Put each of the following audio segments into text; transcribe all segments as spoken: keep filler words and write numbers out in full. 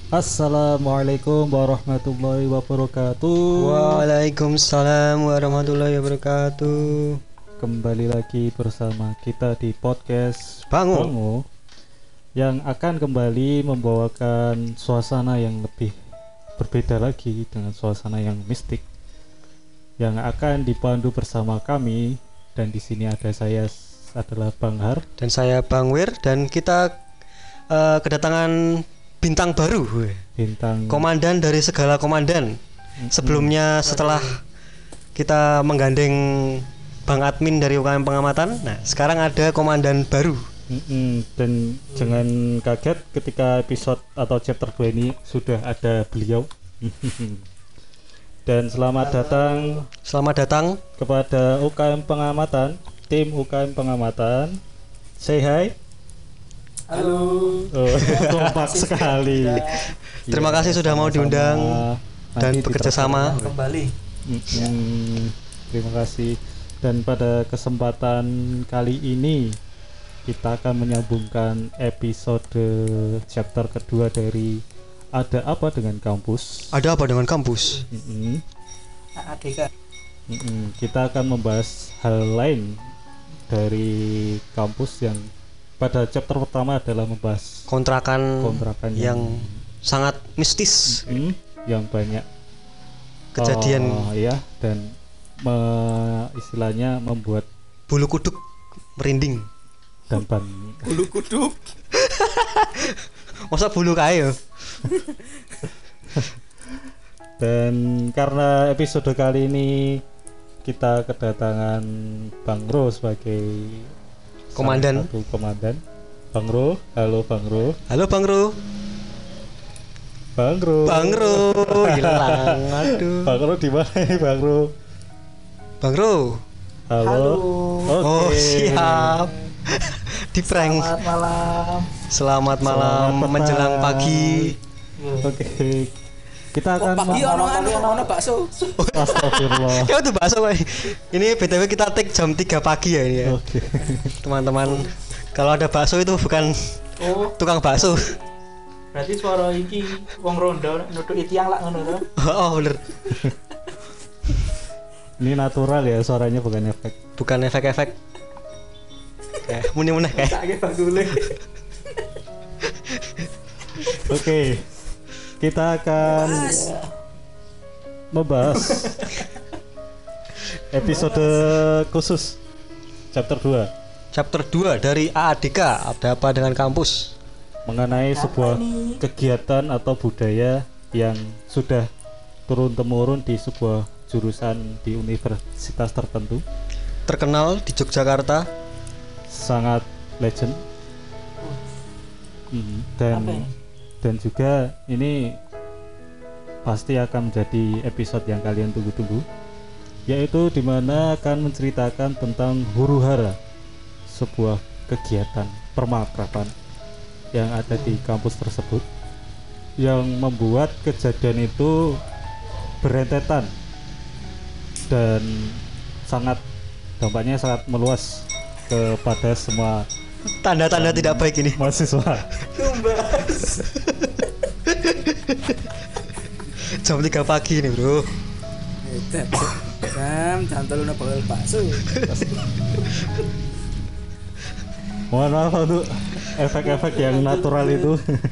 Assalamualaikum warahmatullahi wabarakatuh. Waalaikumsalam warahmatullahi wabarakatuh. Kembali lagi bersama kita di podcast Bango, Bango yang akan kembali membawakan suasana yang lebih berbeda lagi dengan suasana yang mistik yang akan dipandu bersama kami. Dan di sini ada saya adalah Bang Har dan saya Bang Wir, dan kita uh, kedatangan bintang baru, bintang komandan dari segala komandan. Sebelumnya setelah kita menggandeng Bang Admin dari U K M Pengamatan, nah sekarang ada komandan baru. Mm-mm. Dan hmm. jangan kaget ketika episode atau chapter dua ini sudah ada beliau. Dan selamat datang Selamat datang kepada U K M Pengamatan, tim U K M Pengamatan. Say hi. Halo. Oh, kompak sekali. Terima Ya, kasih sudah mau diundang dan Nanti bekerja sama. Kembali. Mm-mm. Terima kasih. Dan pada kesempatan kali ini kita akan menyambungkan episode chapter kedua dari Ada Apa Dengan Kampus. Ada apa dengan kampus? Mm-mm. A D K. Mm-mm. Kita akan membahas hal lain dari kampus yang pada chapter pertama adalah membahas Kontrakan, kontrakan yang, yang, sangat mistis, mm, yang banyak kejadian oh, ya, dan me, istilahnya membuat bulu kuduk merinding. dan ban Bulu kuduk. Masa bulu kayu? Dan karena episode kali ini kita kedatangan Bang Ro sebagai Komandan. salah satu komandan. Bang Ro, halo Bang Ro. Halo Bang Ro. Bang Ro. Bang Ro, hilang. Aduh. Bang Ro di mana nih, Bang Ro? Bang Ro. Halo. Halo. Oke. Oh, siap. Di prank. Selamat malam. Selamat malam Selamat menjelang petang. pagi. Oke. Kita Kok akan pagi mem- ono anu ono bakso. Astagfirullah. Ya udah bakso Pak. Ini B T W kita take jam tiga pagi ya ini ya. Oke. Teman-teman, kalau ada bakso itu bukan Oh, tukang bakso. berarti suara iki wong rondo nutuki tiang lak ngono to. Oh, bener. Ini natural ya suaranya, bukan efek. Bukan efek-efek. Eh, muni-muni kayak. Tak ke bagule. Oke. Kita akan membahas episode khusus chapter dua Chapter dua dari A A D K, ada apa dengan kampus? mengenai Apa sebuah ini? kegiatan atau budaya yang sudah turun temurun di sebuah jurusan di universitas tertentu, Terkenal di Yogyakarta. sangat legend. Mhm. dan Apa ini? dan juga ini pasti akan menjadi episode yang kalian tunggu-tunggu, yaitu dimana akan menceritakan tentang huru hara, sebuah kegiatan permakrapan yang ada di kampus tersebut yang membuat kejadian itu berentetan dan sangat dampaknya sangat meluas kepada semua Tanda-tanda tidak baik ini. mahasiswa. Tumbas. Jam tiga pagi nih, Bro. Jam jam telu nang bakal bakso. Mohon maaf untuk efek-efek yang natural itu.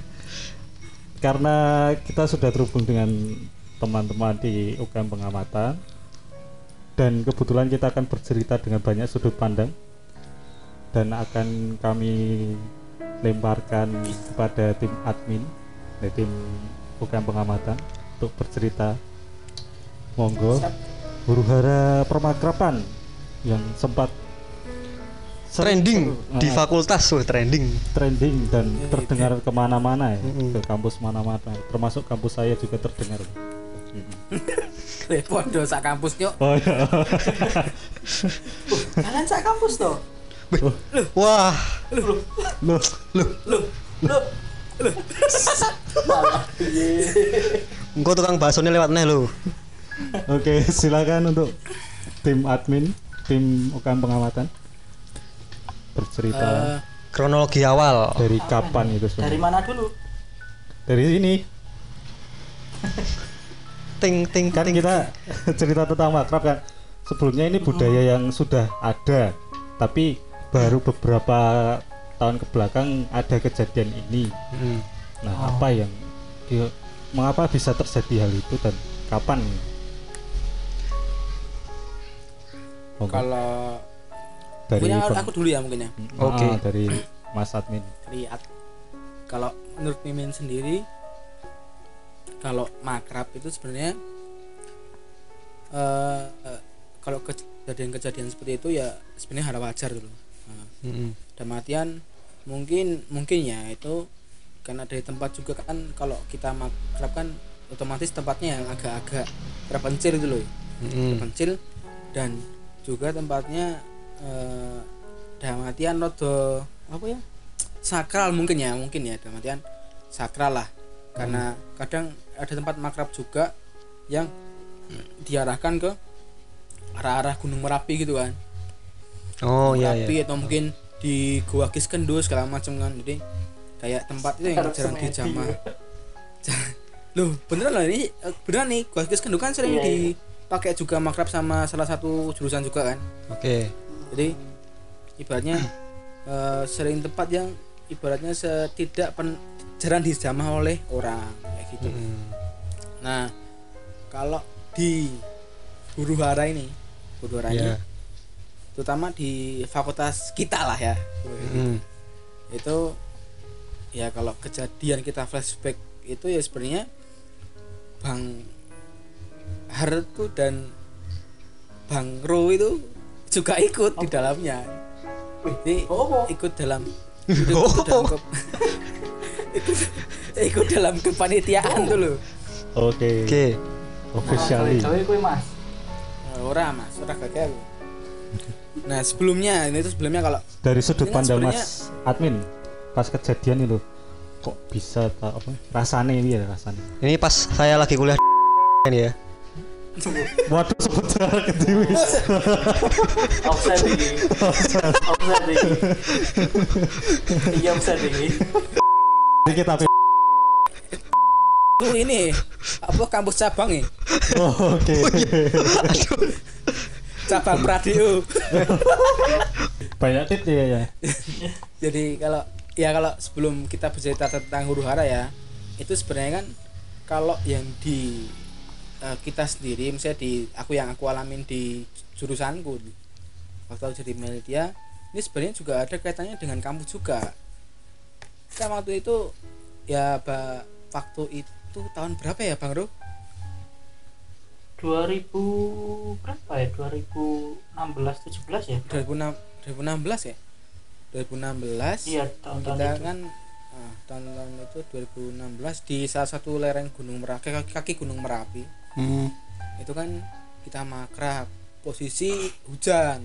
Karena kita sudah terhubung dengan teman-teman di U K M Pengamatan, dan kebetulan kita akan bercerita dengan banyak sudut pandang, dan akan kami lemparkan kepada tim admin dari tim U K M Pengamatan untuk bercerita. Monggo. Huru hara permakrapan yang sempat Trending di Ah, fakultas, tuh trending. trending dan terdengar kemana-mana ya, Mm-mm. ke kampus mana-mana, termasuk kampus saya juga terdengar. Podo sak kampus nyok. Oh iya. Kalian sak kampus to? Wah, Loh, loh. Loh, loh. Engko tukang baksonya lewat neh lo. oke, silakan untuk tim admin, tim U K M Pengamatan bercerita Eh, Kronologi awal. dari kapan itu dari sebenarnya. mana dulu? Dari ini, ting ting Kan ting. kita cerita tentang makrab kan. Sebelumnya ini budaya yang sudah ada, tapi baru beberapa tahun ke belakang ada kejadian ini. Mm. Nah, Oh. apa yang dia, mengapa bisa terjadi hal itu dan kapan? Monggo. Kalau dari punya Bang- aku dulu ya mungkin ya. Ah, Oke. dari Mas Admin. Lihat. Kalau menurut Mimin sendiri, kalau makrab itu sebenarnya eh eh, kalau kejadian-kejadian seperti itu ya sebenarnya hal wajar dulu. Nah, Mm-mm. dalam artian mungkin mungkin ya itu karena dari tempat juga kan, kalau kita makrab kan otomatis tempatnya yang agak-agak terpencil itu loh, Mm-mm. terpencil, dan juga tempatnya eh, dalam artian rodo apa ya, sakral mungkin ya mungkin ya dalam artian sakral lah, karena kadang ada tempat makrab juga yang diarahkan ke arah-arah Gunung Merapi gitu kan. Oh iya Merapi iya. atau mungkin di Gua Kiskendul segala macam kan, jadi kayak tempat itu yang Harus jarang semedi. dijamah. Loh beneran loh ini, eh, beneran nih Gua Kiskendul kan sering Iya, iya. dipakai juga makrab sama salah satu jurusan juga kan. Oke. Jadi ibaratnya eh, sering tempat yang ibaratnya setidak pen, jarang dijamah oleh orang kayak gitu. Mm. Nah kalau di huru hara ini, huru hara ini Iya. terutama di fakultas kita lah ya, Mm. itu ya kalau kejadian kita flashback itu ya sebenarnya Bang Har tuh dan Bang Ro itu juga ikut di dalamnya. Jadi Oh, ikut dalam ikut, ikut dalam ke- ikut, ikut dalam kepanitiaan tuh loh. Oke. Oke. Officially. Jawa kuwi Mas. Nah, ora mas, ora gagal. Nah sebelumnya ini tuh sebelumnya kalau Dari sudut Ini kan pandang sebenarnya- Mas Admin pas kejadian itu kok bisa ta- apa rasane piye rasane? Ini pas saya lagi kuliah ini ya. Waduh sebut jarak wis. Offset iki. Offset iki. Iya offset iki. Ini kita tuh ini apa kampus cabang ya, Oh, oke. cabang Pradio. Banyak tit ya ya. Jadi kalau ya kalau sebelum kita bercerita tentang huru hara ya, itu sebenarnya kan kalau yang di eh, kita sendiri, misalnya di aku yang aku alamin di jurusanku waktu aku jadi media, ini sebenarnya juga ada kaitannya dengan kampus juga. Kan waktu itu ya ba, waktu itu tahun berapa ya Bang Ro? dua ribu berapa ya? dua ribu enam belas tujuh belas ya? dua ribu enam dua ribu enam belas ya? dua ribu enam belas. Iya, tahun-tahun Kita itu. kan ah, tahun-tahun itu dua ribu enam belas di salah satu lereng Gunung Merapi, kaki, kaki Gunung Merapi. Mm. Itu kan kita makrab, posisi hujan.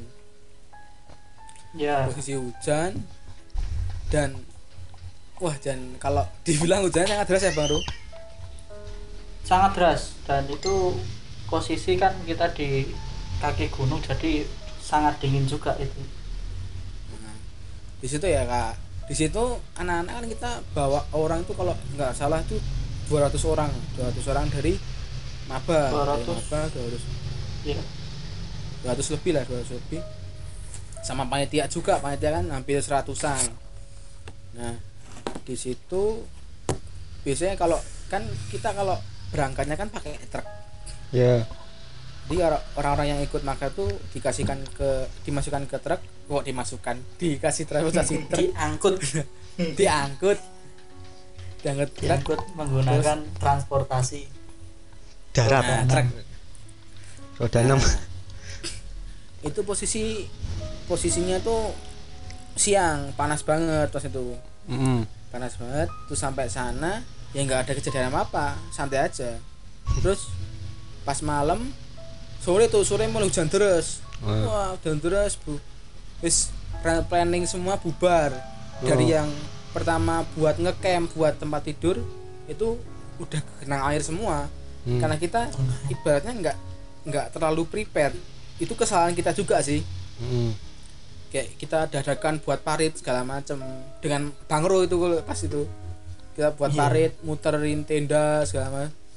Ya, Posisi hujan dan wah, dan kalau dibilang hujan sangat deras ya Bang Ru. sangat deras, dan itu posisi kan kita di kaki gunung, jadi sangat dingin juga itu. Nah, di situ ya Kak, di situ anak-anak kan kita bawa orang itu kalau nggak salah itu dua ratus orang dua ratus orang dari maba dua dari ratus. maba dua ratus Ya, dua ratus lebih lah dua ratus lebih, sama panitia juga, panitia kan hampir seratusan. Nah di situ biasanya kalau kan kita kalau berangkatnya kan pakai truk. Ya. Jadi orang- orang-orang yang ikut makrab tuh dikasihkan ke dimasukkan ke truk, kok dimasukkan dikasih transportasi truk, diangkut, diangkut diangkut truk. diangkut menggunakan transportasi. Darat. Nah, truk. Roda enam. Nah, itu posisi posisinya tuh siang, panas banget pas itu, Mm. panas banget. Terus sampai sana ya nggak ada kejadian apa, santai aja. Terus pas malam sore tuh sore mulai hujan deras. Wah. Wah hujan deras bu, wis plan- planning semua bubar. Dari Oh. yang pertama buat ngecamp, buat tempat tidur itu udah kena air semua. Hmm. Karena kita ibaratnya nggak nggak terlalu prepare. Itu kesalahan kita juga sih. Mm. Kayak kita dadakan buat parit segala macem dengan Bang Ro itu kalau pas itu kita buat Iya. parit, muterin tenda segala macam.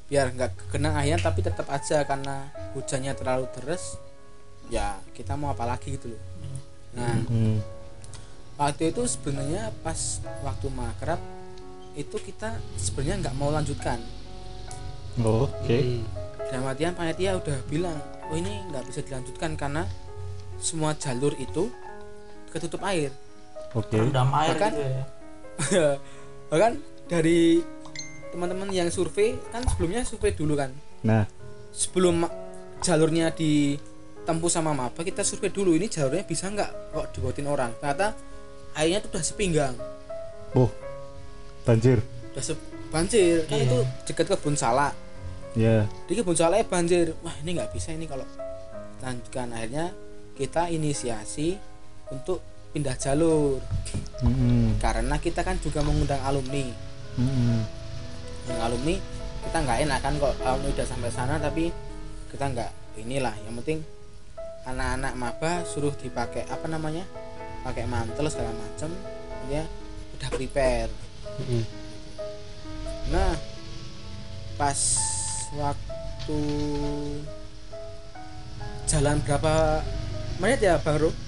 biar nggak genang akhirnya, tapi tetap aja karena hujannya terlalu deras ya kita mau apa lagi gitu loh. Nah Hmm. waktu itu sebenarnya pas waktu makrab itu kita sebenarnya nggak mau lanjutkan. Oh, oke. Hmm. Dalam artian panitia udah bilang, oh ini nggak bisa dilanjutkan karena semua jalur itu ketutup air. Oke. Rendam air Bahkan- gitu ya. Bahkan dari teman-teman yang survei kan sebelumnya survei dulu kan, Nah, sebelum ma- jalurnya ditempuh sama maba kita survei dulu ini jalurnya bisa nggak kok dibuatin orang. Ternyata airnya tuh udah sepinggang, oh, banjir. udah se- banjir kan. Iya. Itu dekat kebun salak, Ya. di kebun salaknya banjir. Wah ini nggak bisa ini kalau lanjutkan. Akhirnya kita inisiasi untuk pindah jalur Hmm. karena kita kan juga mengundang alumni. Hmm. Yang alumni kita nggak enak kan kok alumni udah sampai sana tapi kita nggak inilah. Yang penting anak-anak maba suruh dipakai apa namanya, pakai mantel segala macam ya, udah prepare. Hmm. Nah pas waktu jalan berapa menit ya Bang Ru?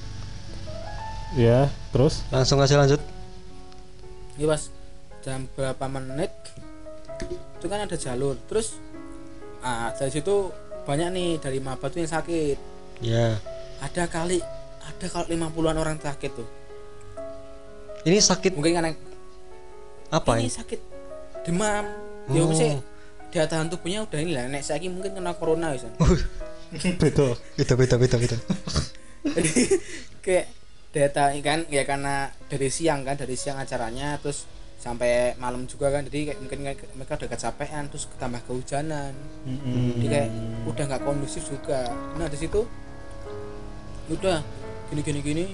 Ya, terus? Langsung aja lanjut. Ini pas jam berapa menit itu kan ada jalur. Terus ah dari situ banyak nih dari maba tuh yang sakit. Ya. Ada kali ada kalau lima puluhan orang sakit tuh. Ini sakit Mungkin karena apa ini ini? sakit demam. Ya Oh. mesti daya tahan tubuhnya udah ini lah. Nek saiki mungkin kena corona bisa. Betul. Beda beda beda beda. Jadi kayak daya tahan kan ya karena dari siang kan, dari siang acaranya terus sampai malam juga kan, jadi kayak mungkin kayak mereka udah kecapean terus tambah kehujanan, Hmm. jadi kayak udah nggak kondusif juga. Nah di situ udah gini gini gini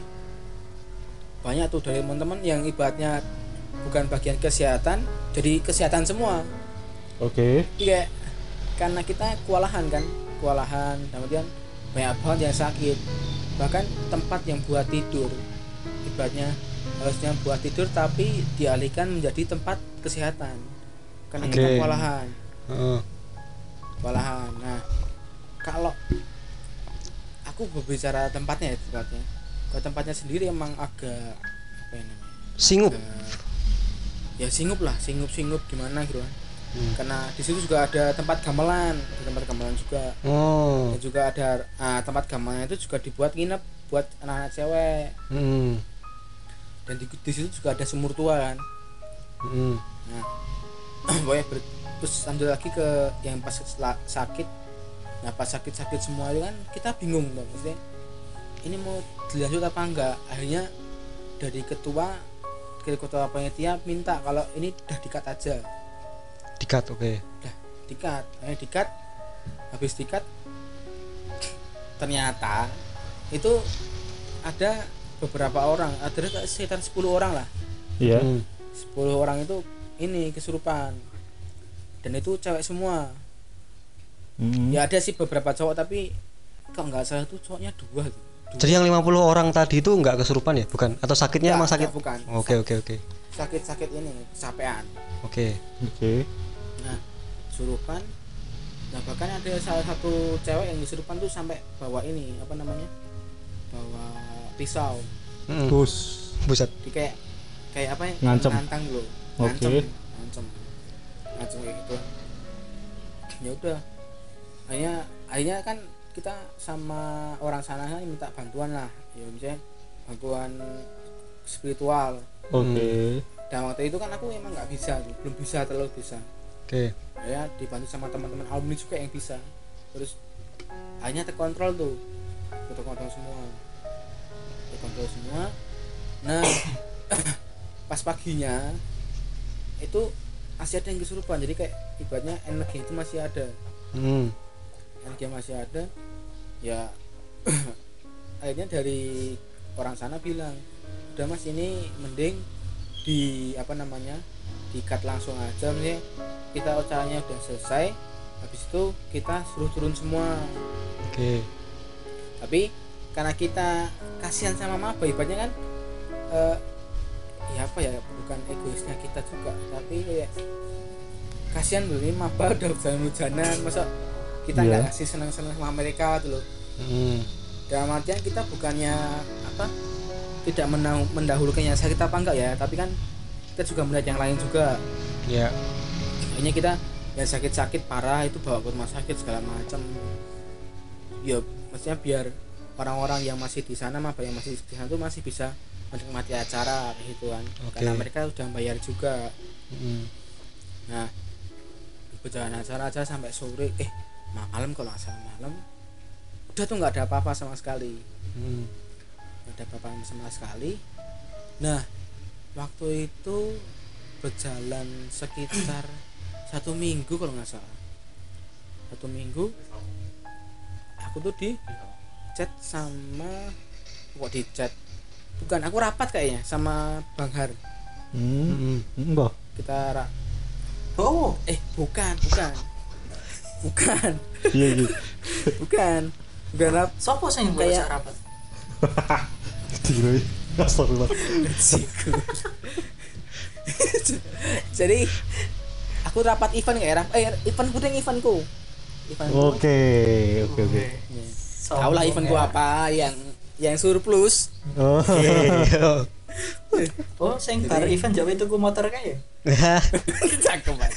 banyak tuh dari teman-teman yang ibaratnya bukan bagian kesehatan jadi kesehatan semua. Oke. Jadi kayak karena kita kewalahan kan, kewalahan kemudian banyak banget yang sakit, bahkan tempat yang buat tidur ibaratnya harusnya buat tidur tapi dialihkan menjadi tempat kesehatan karena kita Oke. kewalahan Heeh. kewalahan. Nah kalau aku berbicara tempatnya ya tempatnya kalau tempatnya sendiri emang agak apa ya namanya, Singup. agak- ya singup lah, singup singup gimana gitu kan. Hmm. Karena di situ juga ada tempat gamelan, ada tempat gamelan juga. Oh. Dan juga ada ah, tempat gamelannya itu juga dibuat nginep buat anak-anak cewek. Hmm. Dan di, di situ juga ada sumur tua kan. Hmm. Nah, pokoknya ber- terus lanjut lagi ke yang pas sela- sakit. Nah pas sakit-sakit semua itu kan kita bingung dong, maksudnya ini mau dilanjut apa enggak. Akhirnya dari ketua dari ketua panitia minta kalau ini udah dikat aja, Dikat, oke. udah dikat. Akhirnya dikat, habis dikat ternyata itu ada beberapa orang, ada sekitar sepuluh orang lah. Iya. Hmm. sepuluh orang itu ini kesurupan dan itu cewek semua. Hmm. Ya ada sih beberapa cowok tapi kalau nggak salah tuh cowoknya dua tuh. Dua. Jadi yang lima puluh orang tadi itu nggak kesurupan ya, bukan? Atau sakitnya Nggak, emang sakit? nggak, bukan. Oke oke oke Sakit-sakit ini kecapean. oke. Oke. Nah kesurupan. Nah bahkan ada salah satu cewek yang kesurupan tuh sampai bawa ini apa namanya, bawa pisau. Hmm. Bus. Buset. Di kayak kayak apa ya, Ngancem. nantang dulu, Oke. ngancem ngancem ngancem kayak gitu. Ya udah akhirnya akhirnya kan kita sama orang sana kan minta bantuan lah, ya misalnya bantuan spiritual. Oke. Dan waktu itu kan aku emang nggak bisa tuh, belum bisa terlalu bisa. Oke. Ya dibantu sama teman-teman alumni juga yang bisa. Terus akhirnya terkontrol tuh, terkontrol semua, terkontrol semua. Nah pas paginya itu masih ada yang kesurupan, jadi kayak ibaratnya energi itu masih ada, Hmm. energi masih ada. Ya akhirnya dari orang sana bilang udah mas ini mending di apa namanya dikat langsung aja, misalnya kita acaranya udah selesai habis itu kita suruh turun semua. Oke. Tapi karena kita kasihan sama maba ibaratnya kan eh, ya apa ya, bukan egoisnya kita juga tapi kayak kasihan loh ini maba udah hujan-hujanan masa kita Iya. nggak kasih senang-senang sama mereka tuh loh. Hmm. Dalam artian kita bukannya apa tidak menau- mendahulukan yang sakit apa enggak ya, tapi kan kita juga melihat yang lain juga. Ya. Akhirnya kita yang sakit-sakit parah itu bawa ke rumah sakit segala macam. Ya maksudnya biar orang-orang yang masih di sana maba yang masih di sana tuh masih bisa menikmati acara kayak gitu kan. Oke. Karena mereka sudah bayar juga. Hmm. Nah, berjalan acara aja sampai sore, eh malam kalau nggak salah malam, udah tuh nggak ada apa-apa sama sekali, Hmm. nggak ada apa-apa sama sekali. Nah, waktu itu berjalan sekitar satu minggu kalau nggak salah, satu minggu, aku tuh di chat sama, kok di chat, bukan aku rapat kayaknya sama Bang Har, Hmm. Hmm. Mbah. kita ra- Oh, eh bukan, bukan, bukan. Iya iya. bukan bukan rap sopo sing mbok Kayak- ajak rapat? Diroi. Astagfirullah. jadi aku rapat event kayak rap eh event kuning eventku event Oke, oke oke. tahu lah eventku ya. apa yang yang surplus. Oh. Oh, sing bar event Jawa itu ku motor kae ya? Cakep banget.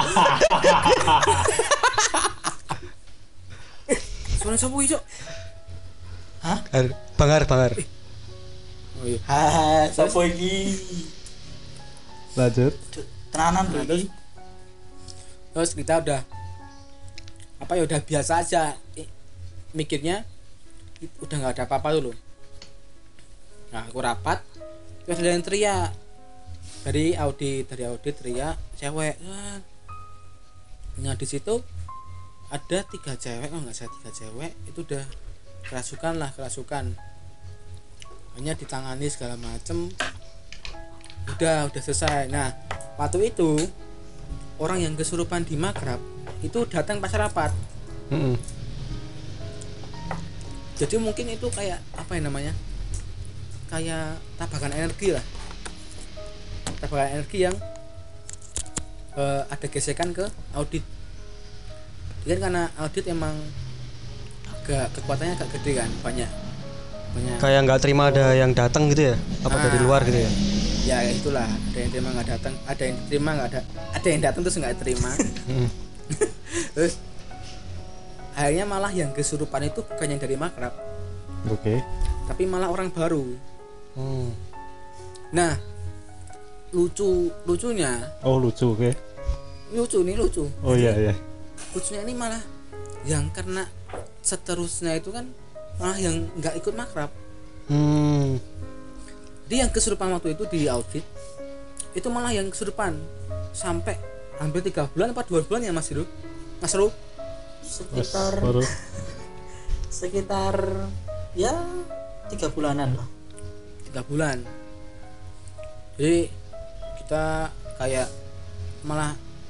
Suara siapa iso? Hah? Bangar, bangar. Oh iya. Ha, sopo iki? Lanjut. Tenanan Nah, lho terus iki. terus kita udah apa ya udah biasa aja I- mikirnya i- udah nggak ada apa-apa dulu. Nah aku rapat terus ada yang teriak dari audit dari audit teriak cewek. Nah di situ ada tiga cewek kalau nggak salah tiga cewek itu udah kerasukan lah kerasukan hanya ditangani segala macem udah udah selesai. Nah waktu itu orang yang kesurupan di Makrab itu datang pas rapat, Hmm. jadi mungkin itu kayak apa ya namanya, kayak tabakan energi lah, tabakan energi yang eh, ada gesekan ke audit. Jadi kan karena audit emang agak kekuatannya agak gede kan, banyak banyak Kayak nggak terima ada yang datang gitu ya? Apa Ah. dari luar gitu ya? ya itulah, ada yang terima nggak datang, ada yang terima nggak ada, ada yang datang terus nggak terima. Hmm. Terus akhirnya malah yang kesurupan itu bukan yang dari Makrab, Oke. tapi malah orang baru. Hmm. Nah lucu lucunya Oh lucu, oke. lucu nih lucu Oh iya iya. lucunya ini malah yang karena seterusnya itu kan malah yang nggak ikut Makrab. Hmm. Dia yang kesurupan waktu itu di audit itu malah yang kesurupan sampai hampir tiga bulan apa dua bulan ya Mas Ru Mas Ru Mas, Sekitar baru. sekitar ya tiga bulanan lah. tiga bulan. Jadi kita kayak malah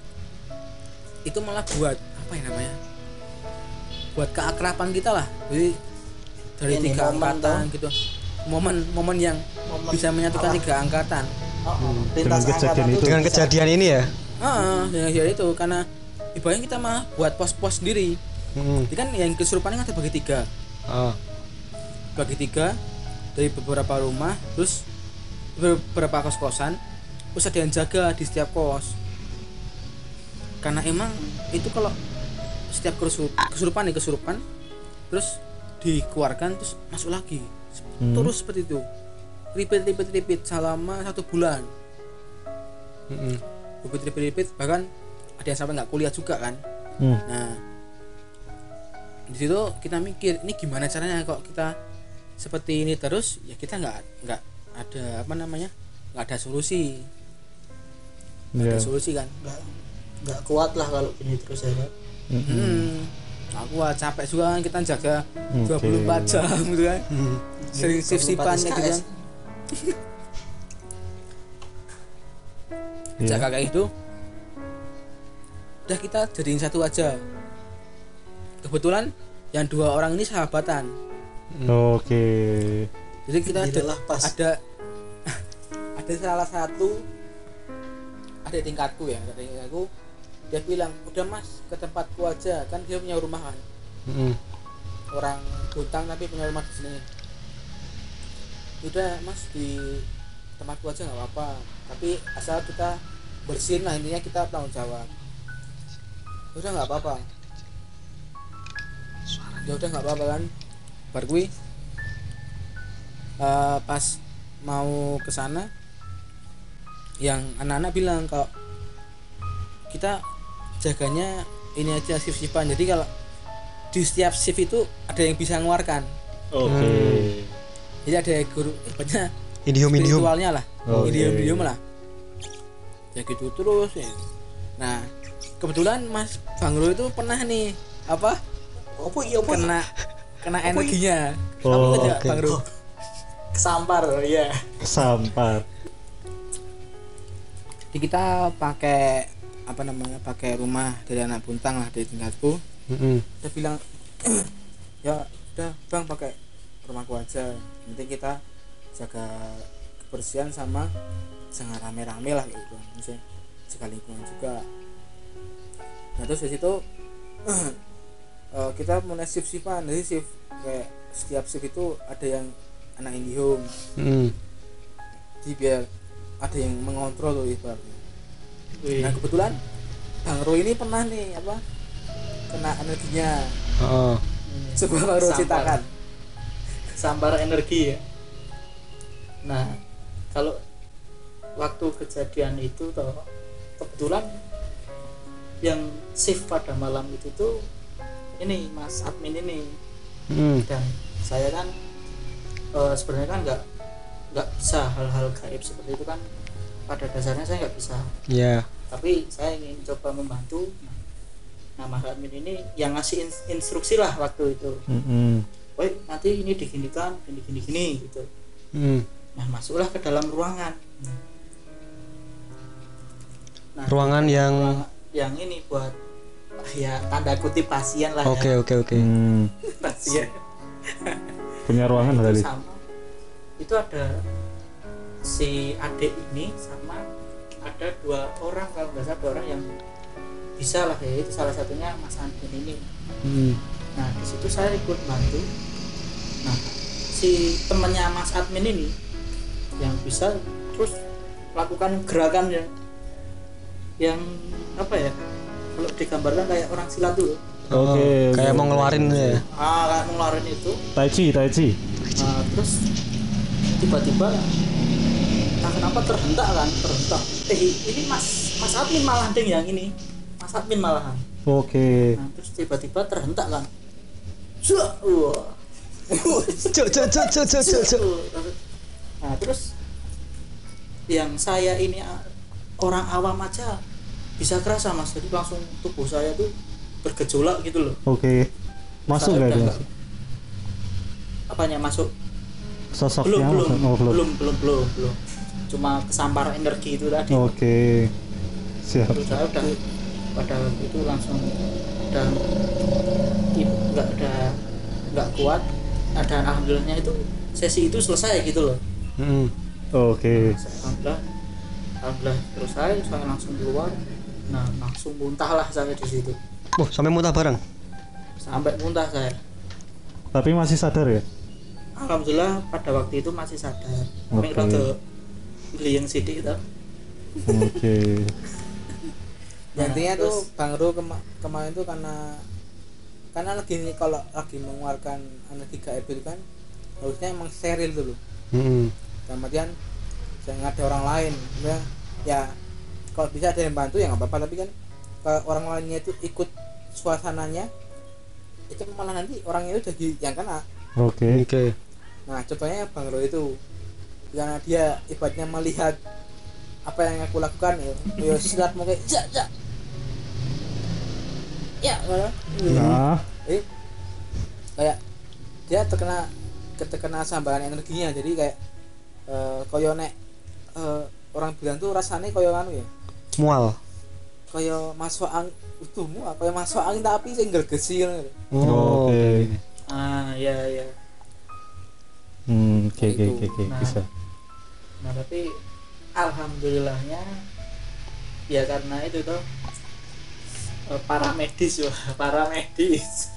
itu malah buat apa ya namanya, buat keakraban kita lah. Jadi dari Ini tiga momen angkatan gitu, momen-momen yang Momen bisa menyatukan apa? tiga angkatan. Oh, Hmm, lintas dengan kejadian angkatan itu. tuh Dengan bisa- kejadian ini ya? Ah, dengan kejadian itu karena ibaratnya kita mah buat pos-pos sendiri. Hmm. Jadi kan yang kesurupan kan ada bagi tiga, Ah. bagi tiga dari beberapa rumah, terus beberapa kos-kosan, terus ada yang jaga di setiap kos. Karena emang itu kalau setiap kesurup, kesurupan nih kesurupan, terus dikeluarkan terus masuk lagi, Hmm. terus seperti itu, repeat repeat repeat selama satu bulan, Hmm. repeat repeat repeat bahkan ada yang sampai nggak kuliah juga kan. Hmm. Nah di situ kita mikir ini gimana caranya kok kita seperti ini terus, ya kita nggak nggak ada apa namanya, nggak ada solusi, nggak Iya. ada solusi kan. nggak nggak kuat lah kalau ini terus ya kan. Mm-mm. Hmm, aku wah, capek juga kan kita jaga Oke. dua puluh empat jam gitu kan, Hmm. sering shift shiftan kayak gitu kan, Iya. jaga kayak gitu. Udah kita jadiin satu aja. Kebetulan yang dua orang ini sahabatan. Oke. Jadi kita ada Dilelah pas. ada ada salah satu ada tingkatku ya, ada tingkatku dia bilang udah mas ke tempatku aja, kan dia punya rumah kan, Mm-mm. orang Buntang tapi punya rumah di sini. Udah mas di tempatku aja nggak apa-apa, tapi asal kita bersihin lah, intinya kita tanggung jawab. Udah nggak apa-apa, ya udah nggak apa-apa kan. Bar kui uh, pas mau ke sana yang anak-anak bilang kalau kita jaganya ini aja shift-shiftan, jadi kalau di setiap shift itu ada yang bisa mengeluarkan. Oke. Hmm. Jadi ada guru banyak Indium-indium. spiritualnya lah, Oh, indium-indium iya. lah ya gitu terus ya. Nah kebetulan Mas Bangro itu pernah nih apa Apa iya apa? kena kena energinya. Oh, Kamu nggak, oke. Bangro? Kesampar ya. Kesampar. Jadi kita pakai apa namanya, pakai rumah dari anak Buntang lah, dari tingkatku. Mm-mm. Dia bilang ya udah bang pakai rumahku aja, nanti kita jaga kebersihan sama jangan rame-rame lah gitu, misalnya jaga lingkungan juga. Nah terus dari situ uh, kita mulai shift-shiftan, jadi shift kayak setiap shift itu ada yang anak Indihome, Mm. jadi biar ada yang mengontrol tuh ibaratnya. Wih. Nah kebetulan Bang Ro ini pernah nih apa kena energinya, Oh. coba Bang Ro Sampar. ceritakan. Sampar energi ya. Nah, kalau waktu kejadian itu toh kebetulan yang shift pada malam itu tuh ini Mas admin ini, Mm. dan saya kan eh, sebenarnya kan nggak nggak bisa hal-hal gaib seperti itu kan, pada dasarnya saya nggak bisa, Ya. tapi saya ingin coba membantu. Nah Mas admin ini yang ngasih ins- instruksi lah waktu itu, Mm-mm. woi nanti ini diginikan gini gini gini gitu. Mm. Nah masuklah ke dalam ruangan. Nah, Ruangan di dalam yang- ruangan yang ini buat ya tanda kutip pasien lah Oke ya. oke oke. Hmm, Pasien. punya ruangan Itu berarti. sama. Itu ada si adik ini sama ada dua orang, kalau nggak salah dua orang yang bisa lah ya, itu salah satunya Mas Andin ini. Mm. Nah di situ saya ikut bantu. Nah si temannya Mas admin ini yang bisa terus lakukan gerakan yang yang apa ya, kalau digambarkan kayak orang silat dulu. Oh, Oke, kayak oke, mau ngeluarin oke. ya. Ah kayak ngeluarin itu. Tai Chi, Tai Chi. Nah, terus tiba-tiba entah kenapa terhentak kan, terhentak. Eh ini Mas Mas admin malah ding yang ini. Mas admin malahan. Oke. Nah, terus tiba-tiba terhentak kan. Zuk, wah. Cuk cuk cuk cuk cuk cuk, cuk. Nah terus yang saya ini ah, orang awam aja bisa kerasa mas, jadi langsung tubuh saya tuh bergejolak gitu loh. Oke. Masuk Saya nggak udah itu? nggak- apanya masuk? Sosoknya belum belum, masuk? Oh, belum belum belum belum cuma kesampar energi itu tadi. Oke. Siap. Terus saya udah pada waktu itu langsung udah i- nggak ada nggak kuat, dan alhamdulillahnya itu sesi itu selesai gitu loh. Mm. Oke. Alhamdulillah, alhamdulillah terus saya saya langsung keluar. Nah langsung muntah lah saya di situ, Oh, sampai muntah bareng. sampai muntah saya. Tapi masih sadar ya? Alhamdulillah pada waktu itu masih sadar. Oke. Tapi rada gliyeng sidik itu. Oke. Ya, intinya Nah, tuh terus- Bang Ro kema- kemarin tuh karena karena lagi nih kalau lagi mengeluarkan energi gaib itu kan harusnya emang steril dulu. Mm. Kemudian jangan ada orang lain ya, ya kalau bisa ada yang bantu ya nggak apa-apa, tapi kan kalau orang lainnya itu ikut suasananya itu malah nanti orangnya itu jadi yang kena. Oke. Oke. Nah contohnya Bang Ro itu karena dia ibaratnya melihat apa yang aku lakukan ya, ya silat mau kayak ja ja ya kan? Nah, Eh, kayak dia terkena terkena sambaran energinya, jadi kayak eh, koyo nek eh, orang bilang tuh rasanya koyo anu ya, Mual. koyo masuk angin utuh mu koyo masuk angin tapi sing gergesi ngono. Oh, oke. Ah ya ya. Hmm, oke oke oke oke, Nah. bisa. Nah tapi alhamdulillahnya ya karena itu tuh Eh, para medis yo, para medis.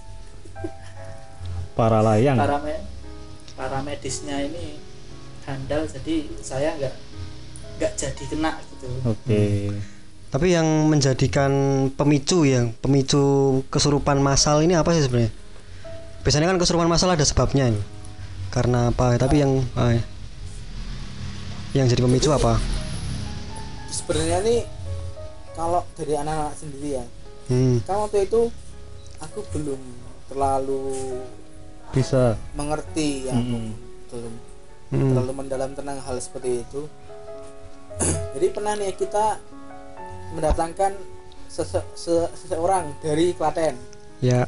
Para layang. Para me, para medisnya ini handal, jadi saya nggak nggak jadi kena gitu. Oke. Tapi yang menjadikan pemicu yang pemicu kesurupan massal ini apa sih sebenarnya? Biasanya kan kesurupan massal ada sebabnya ini. Karena apa? Tapi yang ah, yang jadi pemicu apa? Sebenarnya nih kalau dari anak-anak sendiri ya, Hmm. kan waktu itu aku belum terlalu Bisa. mengerti ya, Mm-mm. belum Hmm. terlalu mendalam tentang hal seperti itu. Jadi pernah nih kita mendatangkan sese- se- seseorang dari Klaten. Ya.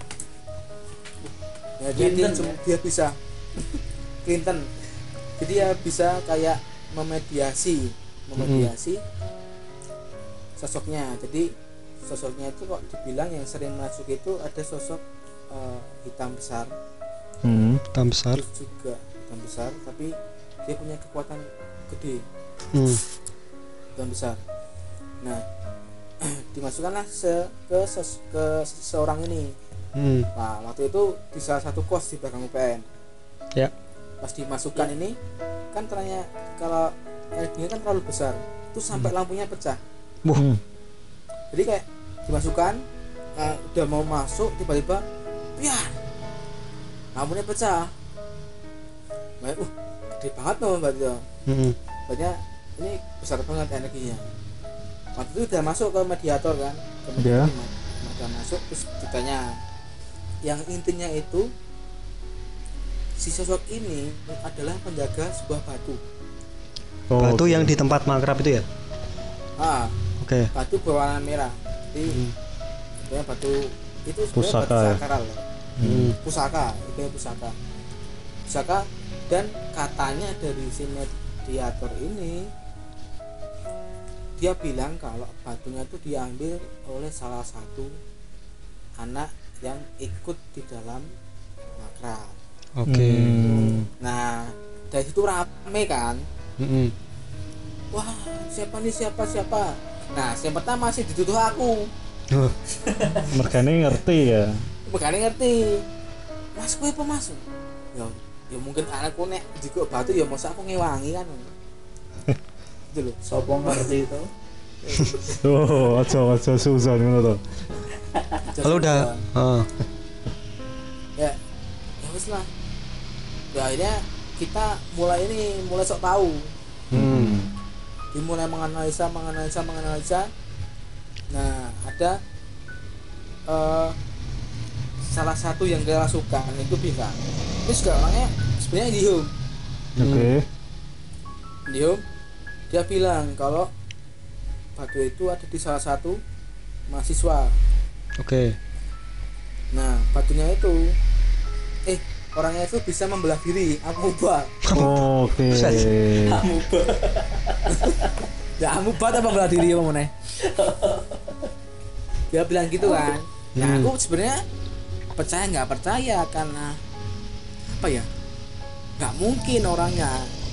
Ya, dia, dia, Clinton, cum- dia bisa Clinton. Jadi dia bisa kayak memediasi, memediasi sosoknya. Jadi sosoknya itu kok dibilang yang sering masuk itu ada sosok eh, hitam besar, Hmm. Hitam besar. terus juga hitam besar, tapi dia punya kekuatan gede, Hmm. hitam besar. Nah, dimasukkanlah se ke ses- ke seseorang ini. Hmm. Nah, waktu itu di salah satu kos di belakang U P N. Ya. Pas dimasukkan ini kan ternyata kalau L E D-nya kan terlalu besar, itu sampai lampunya pecah. Wah. Hmm. Jadi kayak dimasukkan, eh, udah mau masuk tiba-tiba, ya, lampunya pecah. Nah, uh, gede banget loh mbak Tio. Hmm. Banyak ini besar banget energinya. Waktu itu udah masuk ke mediator kan, ke Iya. mediator, udah masuk terus ditanya. Yang intinya itu si sosok ini adalah penjaga sebuah batu. Oh, Batu oke. yang di tempat mangkrab itu ya? Ah, Oke. batu berwarna merah. Jadi Hmm. sebenarnya batu itu sebenarnya Pusaka batu ya? sakral ya. Hmm. Pusaka, itu ya pusaka. Pusaka, dan katanya dari si mediator ini dia bilang kalau batunya itu diambil oleh salah satu anak yang ikut di dalam makrab. Oke. Hmm. Nah, dari situ rame kan. Hmm. Wah, siapa nih siapa siapa. Nah, yang pertama sih dituduh aku. Oh. Mergane ngerti ya. Bukan ngerti. Mas kowe apa mas? Ya, ya mungkin anakku nek jiko batu ya masa aku ngewangi kan. Gitu loh. Sopo ngerti itu? Oh, aja aja susah ngono to. Kalau udah ah. Ya, ya wis lah. Ya akhirnya kita mulai ini mulai sok tahu. Hmm. Dimulai menganalisa, menganalisa, menganalisa. Nah, ada eh, salah satu yang kita suka itu bisa. Itu juga orangnya sebenarnya Indihome. Oke. Indihome dia bilang kalau batu itu ada di salah satu mahasiswa. Oke. Nah, batunya itu eh orangnya itu bisa membelah diri, amuba. Oke. Amuba. Ya amuba apa membelah diri apa meneh? Dia bilang gitu kan. Nah, Hmm. aku sebenarnya percaya nggak percaya karena apa ya? Nggak mungkin orangnya.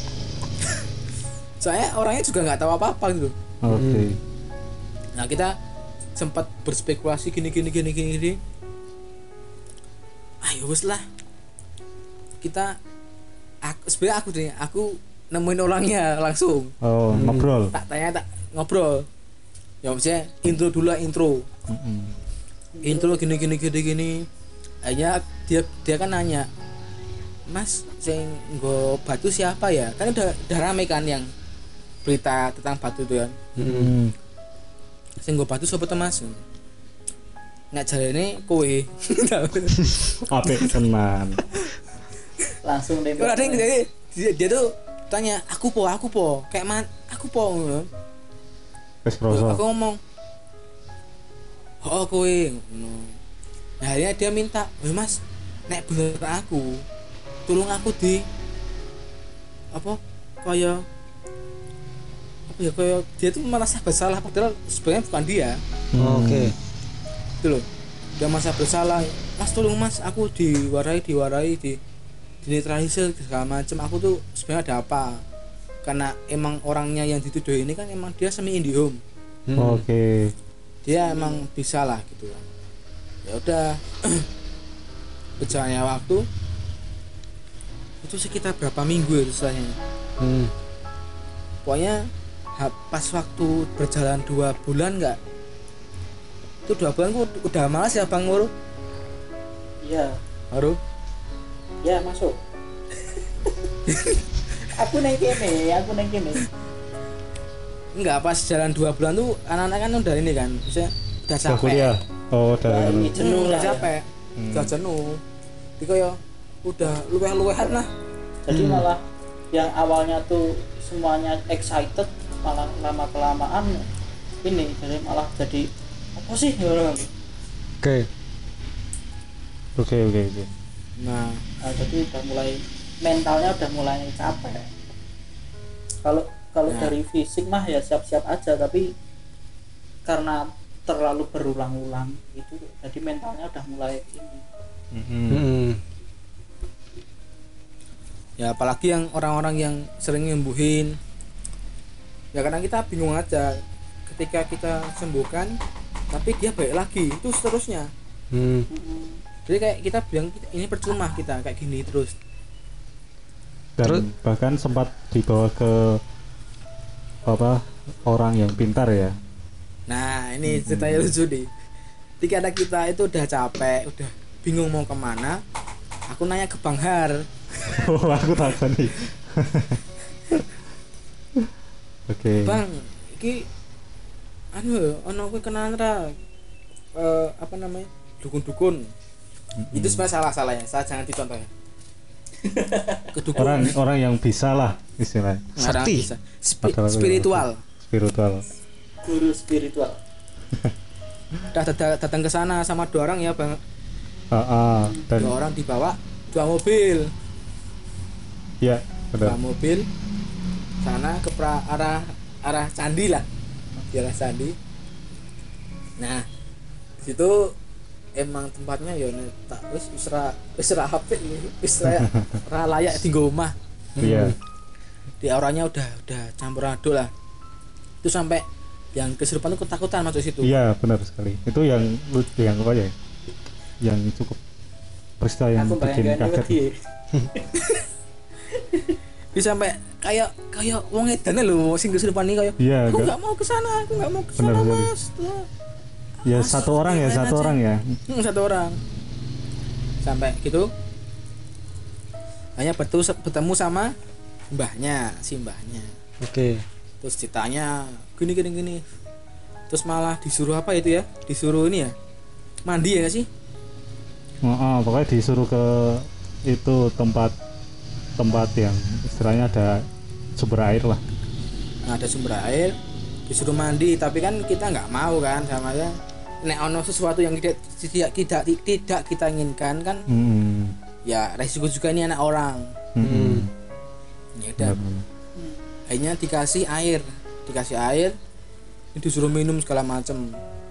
Saya orangnya juga nggak tahu apa-apa gitu. Oke. Nah, kita sempat berspekulasi gini gini gini gini gini. Ayo wes lah. Kita aku sebenarnya aku deh, aku nemuin orangnya langsung. Oh, ngobrol. Tak tanya tak ngobrol. Ya maksudnya intro dulu lah, intro. Mm-mm. Intro gini gini gini gini. Akhirnya dia dia kan nanya, Mas, sing nggo batu siapa ya? Kan udah udah rame kan yang berita tentang batu itu kan. Hmm. Sing nggo batu sapa to Mas? Nek jarene kowe. Apik tenan. Langsung Kalau ada yang jadi dia, dia tuh tanya, aku po, aku po, kayak man, aku po. Wis Loh, kroso. aku ngomong, oh kowe. No. Nah, akhirnya dia minta, "Weh Mas, nek bener aku, tolong aku di apa kaya apa ya kaya dia tuh merasa bersalah padahal sebenarnya bukan dia." Hmm. Oke. Itu loh. Dia merasa bersalah. Mas tolong Mas, aku diwarai diwarai di dinetralisir segala macam. Aku tuh sebenarnya ada apa? Karena emang orangnya yang dituduh ini kan emang dia semi Indihome. Hmm. Oke. dia emang bisa lah gitu kan. Ya udah berjalannya waktu itu sekitar berapa minggu itu istilahnya. Hmm. Pokoknya pas waktu berjalan dua bulan nggak, itu dua bulan aku udah malas ya Bang Muru. Iya. Baru Ya masuk. Aku neng kene, aku neng kene. enggak, pas jalan dua bulan tuh anak-anak kan udah ini kan, bisa udah Udah capek. kuliah. Oh, udah. Nah, ini Hmm, jenuh udah lah ya. capek, Hmm. udah jenuh. Jadi kayak udah luweh-luwehan lah. Jadi Hmm. malah yang awalnya tuh semuanya excited, malah lama kelamaan ini jadi malah jadi apa sih orang. Oke. Oke, oke, oke. Nah, Nah, jadi udah mulai mentalnya udah mulai capek. Kalau kalau Nah. dari fisik mah ya siap-siap aja, tapi karena terlalu berulang-ulang itu jadi mentalnya udah mulai ini. Mm-mm. Hmm. ya apalagi yang orang-orang yang sering nyembuhin. Ya kadang kita bingung aja ketika kita sembuhkan tapi dia balik lagi, itu seterusnya. Hmm. Jadi kayak kita bilang ini percuma kita kayak gini terus. Dan Terus? bahkan sempat dibawa ke apa orang yang pintar ya. Nah ini ceritanya lucu nih. Ketika ada kita itu udah capek, udah bingung mau kemana, aku nanya ke Bang Har. Oh, aku takut nih. Oke. Bang, iki anu ono kowe kenalan ra eh, apa namanya? Dukun-dukun. Mm-mm. Itu sebenarnya salah-salahnya. Saya jangan dicontoh ya. Kedukun. orang orang yang bisa lah istilahnya. Orang Sakti. bisa. Spi- Padahal aku spiritual. Spiritual. Guru spiritual. Udah dat- datang ke sana sama dua orang ya Bang. Ah, ah, dan Dua orang dibawa dua mobil. ya Dua benar. mobil sana ke pra- arah arah candi lah. Di arah candi. Nah, di situ emang tempatnya ya nek tak wis wis ra wis ra apik wis ra ra layak dienggo omah. Iya. Di auranya udah udah campur aduk lah. Itu sampai yang kesurupan itu ketakutan masuk situ. Iya, benar sekali. Itu yang lucu, yang apa ya? Yang cukup peristiwa yang Aku bikin bayangkan kaget. wedi. Bisa sampai kayak kayak wong edan lho sing kesurupan ini kayak Iya, aku enggak. nggak mau ke sana, aku nggak mau ke Benar sana sekali. Mas. Ya Mas, satu orang ya, main satu aja. orang ya. Hmm, satu orang. Sampai gitu. Hanya bertemu bertemu sama mbahnya, si mbahnya. Oke. Terus ditanya gini gini gini. Terus malah disuruh apa itu ya? Disuruh ini ya. Mandi ya nggak sih? Oh, oh, pokoknya disuruh ke itu tempat tempat yang istilahnya ada sumber air lah. Nah, ada sumber air, disuruh mandi, tapi kan kita nggak mau kan, sama ya. Nek ono sesuatu yang tidak tidak tidak tidak kita inginkan kan, Hmm. ya resiko juga ini anak orang. Hmm. Ya udah, Benar-benar. akhirnya dikasih air, dikasih air, disuruh minum segala macem.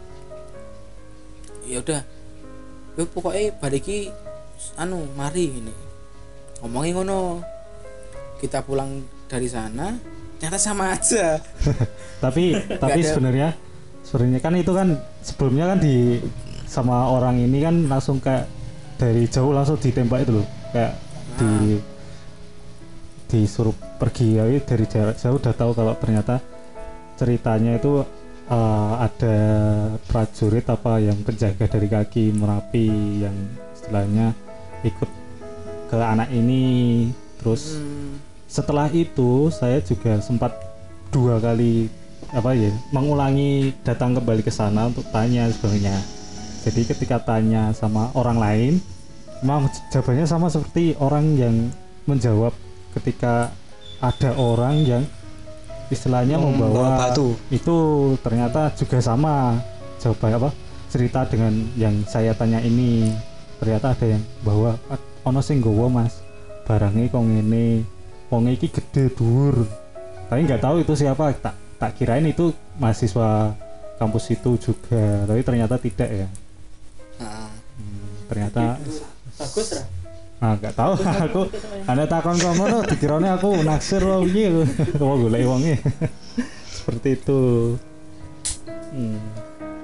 Ya udah, ya pokoknya bariki anu mari ini ngomongin ngono. Kita pulang dari sana, ternyata sama aja. Tapi tapi ada. sebenarnya sebenarnya kan itu kan sebelumnya kan di sama orang ini kan langsung kayak dari jauh langsung ditembak itu loh, kayak di disuruh pergi, tapi dari jarak jauh udah tahu kalau ternyata ceritanya itu eh, ada prajurit apa yang penjaga dari kaki Merapi yang istilahnya ikut ke anak ini. Terus Hmm, setelah itu saya juga sempat dua kali apa ya mengulangi datang kembali ke sana untuk tanya sebenarnya. Jadi ketika tanya sama orang lain, memang jawabannya sama seperti orang yang menjawab ketika ada orang yang istilahnya Membawa membawa batu. itu, ternyata juga sama jawaban apa cerita dengan yang saya tanya ini. Ternyata ada yang bawa ono sing nggawa Mas barangnya kok ngene, wong iki gede dhuwur, tapi nggak tahu itu siapa. Tak tak kirain itu mahasiswa kampus itu juga, tapi ternyata tidak ya. nah, Hmm, ternyata Bagus lah. ah nggak tahu aku anda takon kamu tuh dikirane aku naksir wong iki mau golek wonge seperti itu. Hmm.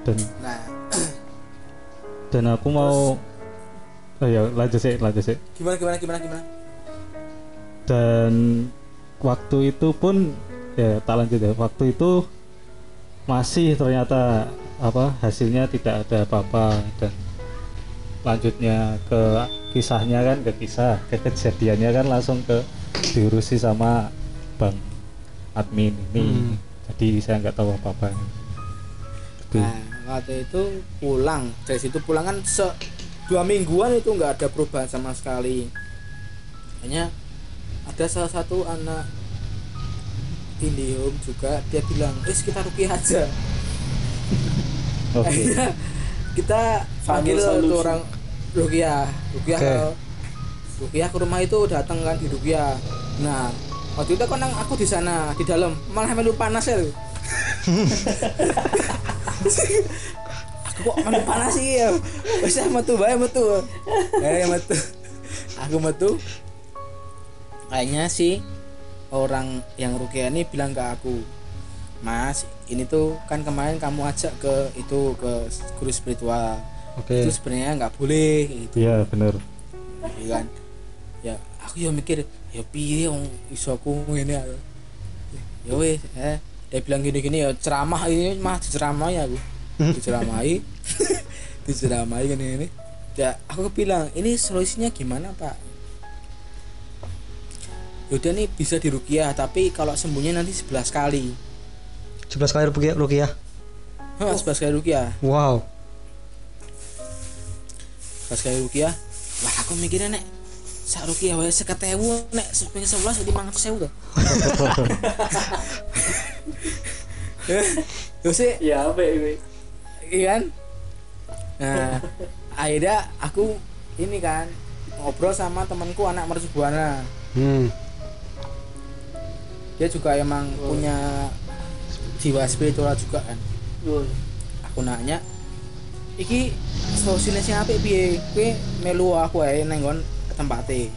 dan Nah, dan aku mau oh ya lanjut sih lanjut sih gimana gimana gimana gimana? dan waktu itu pun ya tak lanjut ya, waktu itu masih ternyata apa hasilnya tidak ada apa-apa, dan lanjutnya ke kisahnya kan ke kisah ke kejadiannya kan langsung ke diurusi sama bang admin ini. Hmm. Jadi saya nggak tahu apa-apa itu. Nah, waktu itu pulang dari situ pulang kan se dua mingguan itu nggak ada perubahan sama sekali. Hanya ada salah satu anak Indihome juga, dia bilang, eh kita rukiah aja. Oke. Akhirnya kita panggil Final tuh solution. orang rukiah rukiah Oke. ke rukiah ke rumah itu, datang kan di rukiah. Nah waktu itu kan aku di sana di dalam malah melu panas ya loh. Aku kok melu panas sih ya, wes metu bae metu eh metu aku metu. Kayaknya sih orang yang rukiah ini bilang ke aku, Mas ini tuh kan kemarin kamu ajak ke itu ke guru spiritual, Oke. itu sebenarnya nggak boleh gitu. Iya bener. Iya kan, ya aku ya mikir ya piye wong iso aku ngene ya. Ya wes eh dia bilang gini-gini ya ceramah ini mah diceramahi aku. Diceramahi. Diceramahi gini-gini. Ya aku bilang ini solusinya gimana Pak? Yaudah nih bisa dirukiah tapi kalau sembuhnya nanti sebelas kali. sebelas kali rukiah rukiah. Hah, sebelas kali rukiah. Wow. sebelas kali rukiah. Lah aku mikirnya nek sak rukiah wae seket ewu nek seping sebelas lima ratus ewu tuh. Yo sih, Ya apa ini? iya kan? Nah, akhirnya aku ini kan ngobrol sama temanku anak mercubuana. Hmm. Dia juga emang punya jiwa spiritual juga kan. Woi. Aku nanya, iki solusinya sih apik piye? Kowe melu aku ae nang nggon tempate.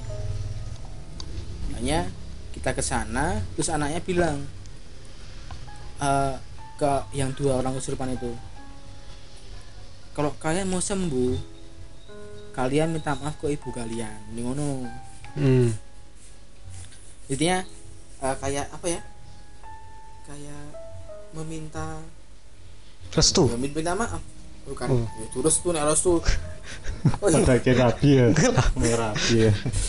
Hanya kita ke sana, terus anaknya bilang eh ke yang dua orang kesurupan itu, kalau kalian mau sembuh, kalian minta maaf ke ibu kalian. Ini ngono. Hmm. Intinya eh, kayak apa ya? Kayak meminta Restu. ya, minta maaf. Bukan. Oh. Ya, terus tuh nek restu. Oh iya. Ada kayak rabi ya. Merah ya.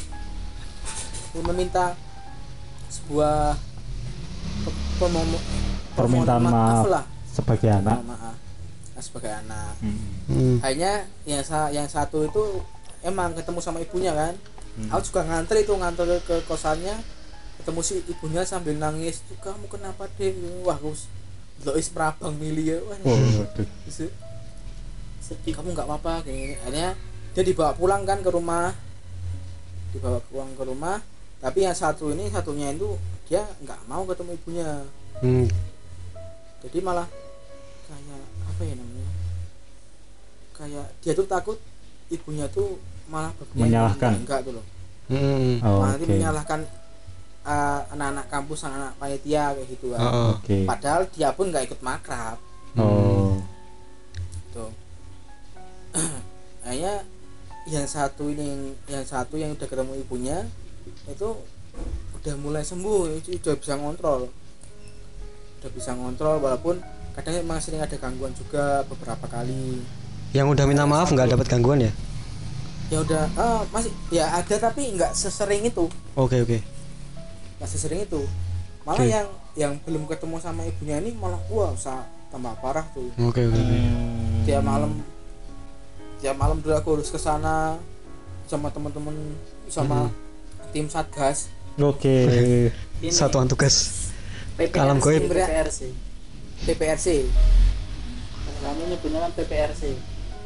Meminta sebuah pe- pemom- Permintaan permohonan maaf lah sebagai anak. maaf nah, sebagai anak. Hmm. Hmm. Akhirnya yang sa- yang satu itu emang ketemu sama ibunya kan. Hmm. Aku juga ngantri itu nganter ke kosannya, ketemu si ibunya sambil nangis tuh, kamu kenapa deh? Wah aku lo is merabang milih ya. Wah, Oh, waduh. terus, Sedih. kamu nggak apa-apa kayak gini. Akhirnya dia dibawa pulang kan ke rumah, dibawa pulang ke rumah. Tapi yang satu ini satunya itu dia nggak mau ketemu ibunya. Hmm. Jadi malah kayak apa ya namanya, kayak dia tuh takut ibunya tuh malah berpikir Menyalahkan. enggak, enggak tuh loh. Hmm. Oh, Malah nanti oke. menyalahkan uh, anak-anak kampus, anak panitia kayak gitu kan. Oh. Oke. Padahal dia pun nggak ikut makrab Oh. tuh. Akhirnya yang satu ini yang satu yang udah ketemu ibunya itu udah mulai sembuh, itu udah bisa ngontrol udah bisa ngontrol walaupun kadang emang sering ada gangguan juga beberapa kali. Yang udah minta maaf nggak dapat gangguan ya? Ya udah ah, masih ya ada tapi nggak sesering itu, Oke oke. nggak sesering itu. Malah Oke. yang yang belum ketemu sama ibunya ini malah wah usah tambah parah tuh. Oke oke. oke. Tiap malam tiap malam dulu aku harus ke sana sama teman-teman sama tim satgas. Oke. Ini Satuan tugas. P P R C, Alam goib. P P R C. P P R C. Kami nyebutnya kan P P R C.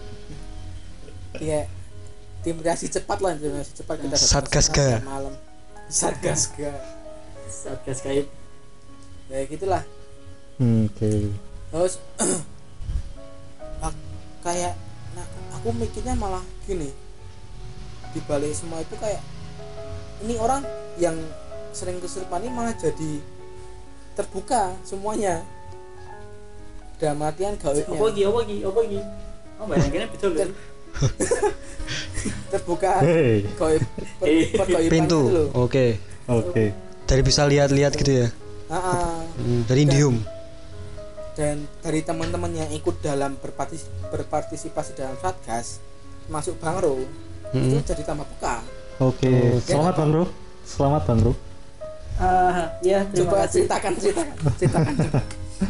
Iya. Tim reaksi cepat lah, tim reaksi cepat kita datang Satgas ke sana Ga. tiap malam. Satgas Ga. Satgas gaib. Ya gitulah. Hmm, Oke. Terus ak- kayak nah, aku mikirnya malah gini, di balik semua itu kayak ini orang yang sering kesurupan ini malah jadi terbuka semuanya. dalam artian gaibnya Apa iki? Apa iki? Apa iki? Oh, bayangin betul lho. terbuka Hei. gaib Eh. per- pergaiban Pintu. itu loh. Oke. Oke. Dari bisa lihat-lihat gitu ya. Ah, ah. Hmm, dari Indium. Dan dari teman-teman yang ikut dalam berpartis- berpartisipasi dalam Satgas masuk Bang Ro itu Hmm. jadi tambah peka. Oke. Oh, Selamat Bang Bro. Selamat Bang Bro. Ah, ya, terima Coba kasih. ceritakan ceritakan ceritakan coba.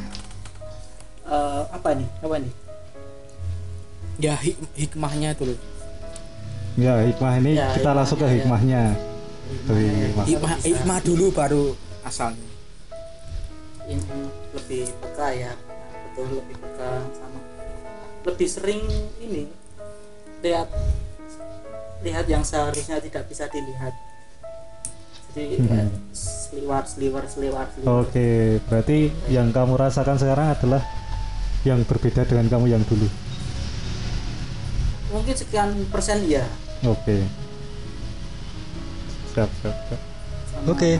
Eh, apa nih? Apa nih? Ya hik- hikmahnya itu loh. Ya, hikmah ini Ya, kita langsung ke hikmahnya, ya. hikmahnya. Dari hikmah. Hikmah, hikmah dulu baru asalnya. Ini lebih peka ya. Nah, betul lebih peka sama lebih sering ini lihat lihat yang seharusnya tidak bisa dilihat. Jadi Hmm. kayak seliwar seliwar seliwar seliwar. Oke, berarti yang kamu rasakan sekarang adalah yang berbeda dengan kamu yang dulu. Mungkin sekian persen ya. Oke. Siap, siap, siap. Sama- Oke.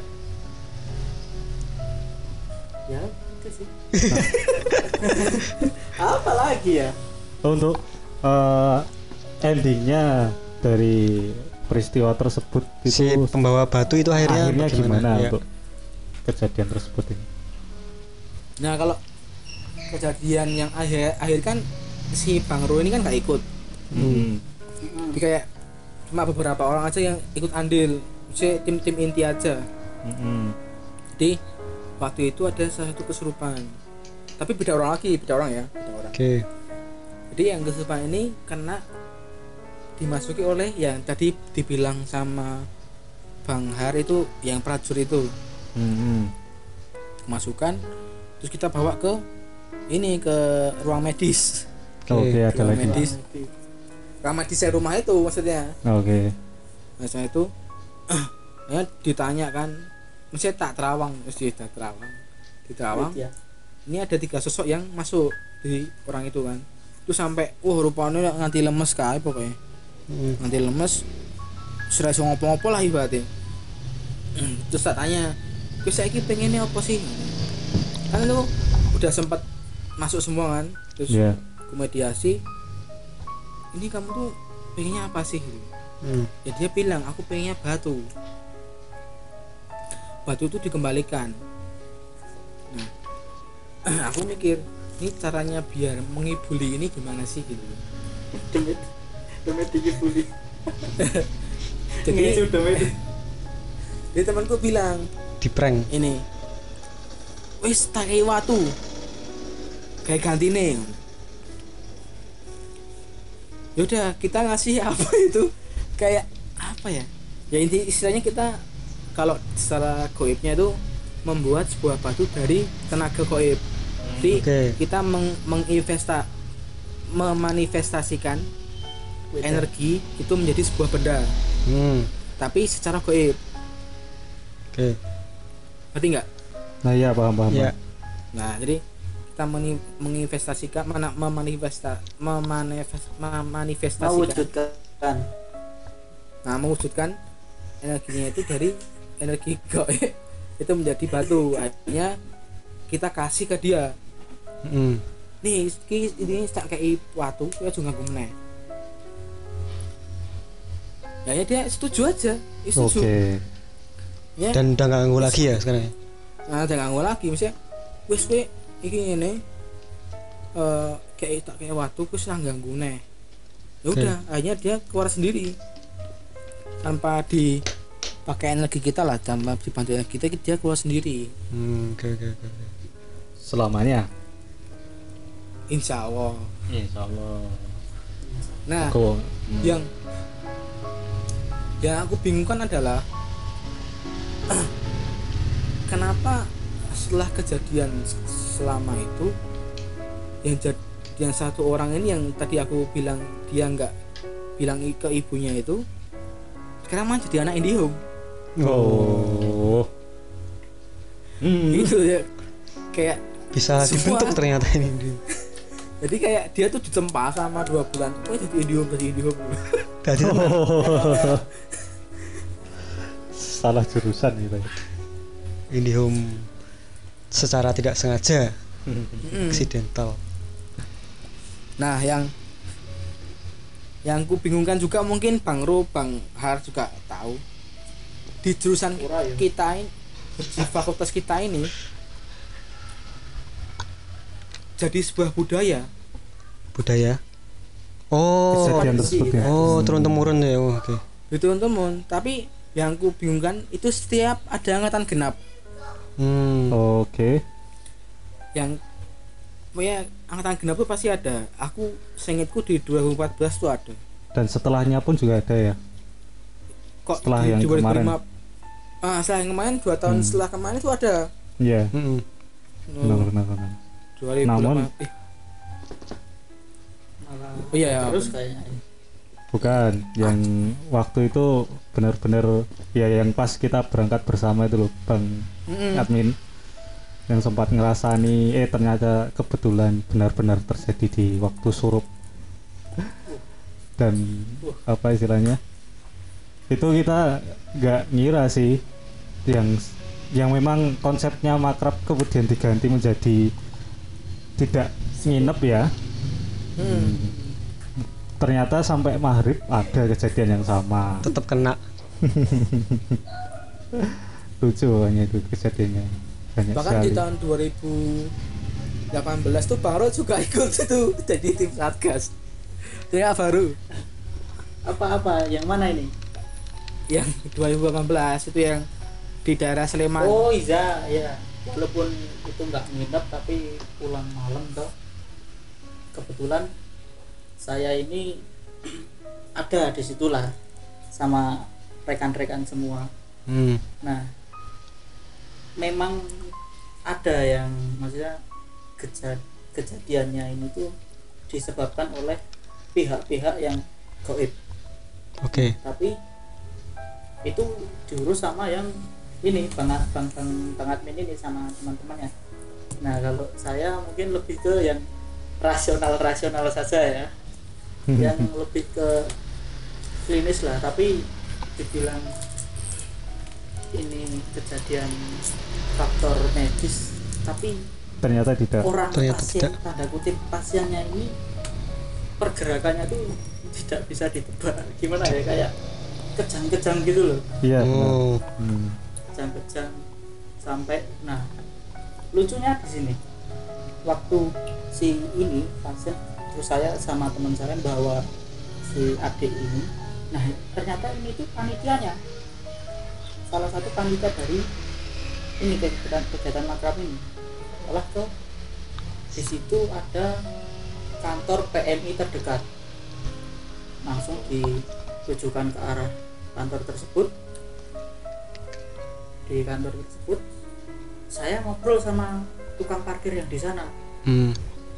Ya, itu sih. Apa lagi ya? Untuk eh, endingnya dari peristiwa tersebut Si itu pembawa batu itu akhirnya, akhirnya gimana Ya. untuk kejadian tersebut ini? Nah kalau kejadian yang akhir akhir kan si Bang Ro ini kan gak ikut. Hmm. Jadi kayak cuma beberapa orang aja yang ikut andil, si tim-tim inti aja. Hmm. Jadi waktu itu ada salah satu kesurupan, tapi beda orang lagi, beda orang ya, beda orang. Oke. Jadi yang kesurupan ini kena dimasuki oleh yang tadi dibilang sama Bang Har itu yang prajurit itu Hmm. kemasukan, terus kita bawa ke ini ke ruang medis. Oke, ada ruang lagi. medis, ruang medis yang rumah itu maksudnya. Oke. Nah setelah itu ya ditanya kan, mesti tak terawang, mesti tak terawang, di terawang. Ya. Ini ada tiga sosok yang masuk di orang itu kan, itu sampai wah rupanya nganti lemes kae pokoknya, Hmm. nganti lemes, sudah iso ngopo-ngopo lah ibaratnya. Terus tak tanya, gue saiki pengennya apa sih? Kan lu udah sempat masuk semua kan, terus Ya. komediasi. Ini kamu tuh pengennya apa sih? Hmm. Ya dia bilang aku pengennya batu. Batu itu dikembalikan. Nah, aku mikir ini caranya biar mengibuli ini gimana sih gitu. Demit. Demit dibully. Jadi, Ngesu demit. jadi temanku bilang Di prank. ini, wis tak kei watu, kayak gantine. Yaudah kita ngasih apa itu kayak apa ya? Ya inti istilahnya kita kalau secara goibnya itu membuat sebuah batu dari tenaga goib. Jadi Oke. kita meng menginvesta memanifestasikan Beda. energi itu menjadi sebuah benda, Hmm. tapi secara goib. Oke. Ngerti nggak? Nah, iya paham paham. Ya. paham. Nah, jadi kita meni- menginvestasikan mana memanifesta memanifest, memanifestasikan. Mewujudkan. Nah, mewujudkan energinya itu dari energi goib itu menjadi batu. Akhirnya kita kasih ke dia. Hmm. Nih, iki ini tak kayak watu, ya juga nganggo meneh. Ya, ya dia setuju aja. Ya, setuju. Oke. Ya. Dan udah nggak ganggu lagi ya sekarang ya? Nah, udah nganggo lagi misalnya wis kowe iki ngene eh kayak tak kayak watu wis lah ganggu neh. Ya udah, akhirnya dia keluar sendiri. Tanpa dipakai energi kita lah, tanpa dibantu energi kita, dia keluar sendiri. Hmm. Oke oke oke. oke. Selamanya. Insya Allah. Insyaallah. Nah, Aku yang yang aku bingungkan adalah kenapa setelah kejadian selama itu yang jad, yang satu orang ini yang tadi aku bilang dia nggak bilang i- ke ibunya itu sekarang malah jadi anak Indihome. Oh. Hmm. Gitu ya, kayak Bisa Semua- dibentuk ternyata ini. jadi kayak dia tuh ditempa sama dua bulan, oh jadi Indihome, jadi Indihome. Tadi Oh. Salah jurusan gitu. Indihome secara tidak sengaja Mm. Accidental. Nah, yang yang ku bingungkan juga mungkin Bang Ro, Bang Har juga tahu. Di jurusan Ora, ya. kita ini, di fakultas kita ini jadi sebuah budaya. Budaya. Oh. Kejadian tradisi, tersebut ya. Oh, turun temurun ya. Oh, oke. Itu teman-teman, tapi yang ku bingungkan itu setiap ada angkatan genap Hmm. Oke. yang ya angkatan genap itu pasti ada. Aku seingatku di dua ribu empat belas tuh ada. Dan setelahnya pun juga ada ya. Kok Setelah di yang dua ribu lima kemarin. Ah, setelah yang kemarin dua tahun Hmm. setelah kemarin itu ada. Iya. Mm-mm. Benar benar benar. dua ribu delapan Namun- eh Malah Oh iya, ya. terus kayaknya. Bukan, yang waktu itu benar-benar ya yang pas kita berangkat bersama itu loh, Bang mm-mm. admin, yang sempat ngerasani eh ternyata kebetulan benar-benar terjadi di waktu surup. Dan apa istilahnya? Itu kita nggak ngira sih yang yang memang konsepnya makrab kemudian diganti menjadi tidak nginep ya. Hmm. Ternyata sampai maghrib ada kejadian yang sama. Tetap kena. Lucu hanya itu kejadiannya banyak Bahkan sekali. di tahun dua ribu delapan belas tuh Bang Ro juga ikut itu jadi tim satgas. Dia baru Apa-apa yang mana ini? yang dua ribu delapan belas itu yang di daerah Sleman. Oh iya, ya. Walaupun itu nggak nginep tapi pulang malam toh. Kebetulan saya ini ada di situlah sama rekan-rekan semua. Hmm. Nah, memang ada yang maksudnya keja- kejadiannya ini tuh disebabkan oleh pihak-pihak yang gaib. Oke. Tapi itu diurus sama yang ini bang bang bang, bang admin ini sama teman-temannya. Nah kalau saya mungkin lebih ke yang rasional rasional saja ya, yang lebih ke klinis lah. Tapi dibilang ini kejadian faktor medis, tapi Ternyata tidak. orang Ternyata pasien tidak. tanda kutip pasiennya ini pergerakannya tuh tidak bisa ditebak. Gimana ya, kayak kejang-kejang gitu loh, Iya. benar. Oh. Hmm. kejang-kejang sampai. Nah lucunya di sini, waktu si ini pasien, terus saya sama teman saya bawa si adik ini. Nah ternyata ini tuh panitianya, salah satu panitia dari ini kegiatan kegiatan makrab ini. Malah ke di situ ada kantor P M I terdekat, langsung ditujukan ke arah kantor tersebut. Di kantor tersebut saya ngobrol sama tukang parkir yang di sana. Hmm.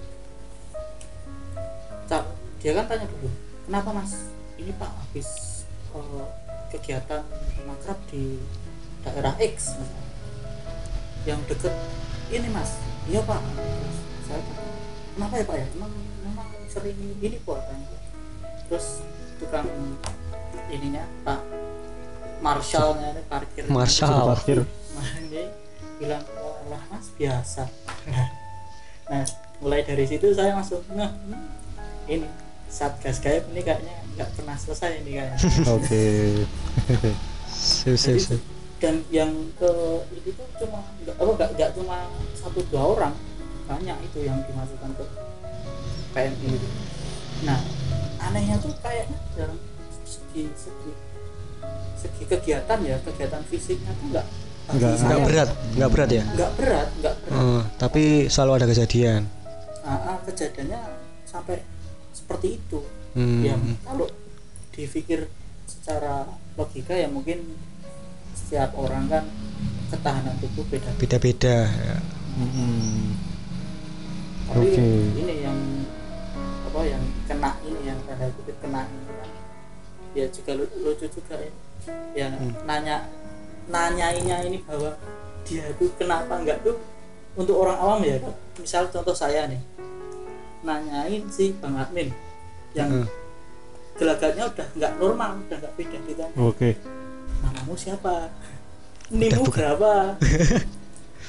Cak, dia kan tanya dulu, kenapa mas? Ini pak habis uh, kegiatan makrab di daerah X mas, yang deket ini mas. Iya pak. Terus saya tanya, kenapa ya pak ya? Emang memang sering ini kok kan? Terus tukang ininya pak Marshallnya ini parkir. Marshall. Suruh parkir. Dia bilang, oh lah mas biasa. Nah mulai dari situ saya masuk, nah hmm, ini satgas gaib ini kayaknya nggak pernah selesai ini kayaknya. Oke. Sip, sip, Jadi, sip. dan yang ke itu tuh cuma nggak apa nggak nggak cuma satu dua orang, banyak itu yang dimasukkan ke P M I itu. Nah anehnya tuh kayaknya dalam segi segi segi kegiatan ya, kegiatan fisiknya tuh nggak bagi Nggak- saya Nggak berat, nggak berat ya. nggak berat nggak berat. Oh, tapi selalu ada kejadian. Nah, ah, kejadiannya sampai seperti itu. Hmm. Ya kalau dipikir secara logika ya mungkin setiap orang kan ketahanan tubuh beda. Beda-beda. Ya. Hmm. Tapi Oke. ini yang apa yang kena ini yang tanda kutip kena ini kan ya juga lu- lucu juga ya. Ya Hmm. nanya nanyainya ini bahwa dia tuh kenapa enggak tuh untuk orang awam ya. Misal contoh saya nih nanyain si Bang Admin yang Heeh. gelagatnya udah nggak normal, udah nggak beda ditanya, Oke. namamu siapa, nimu bukan. berapa,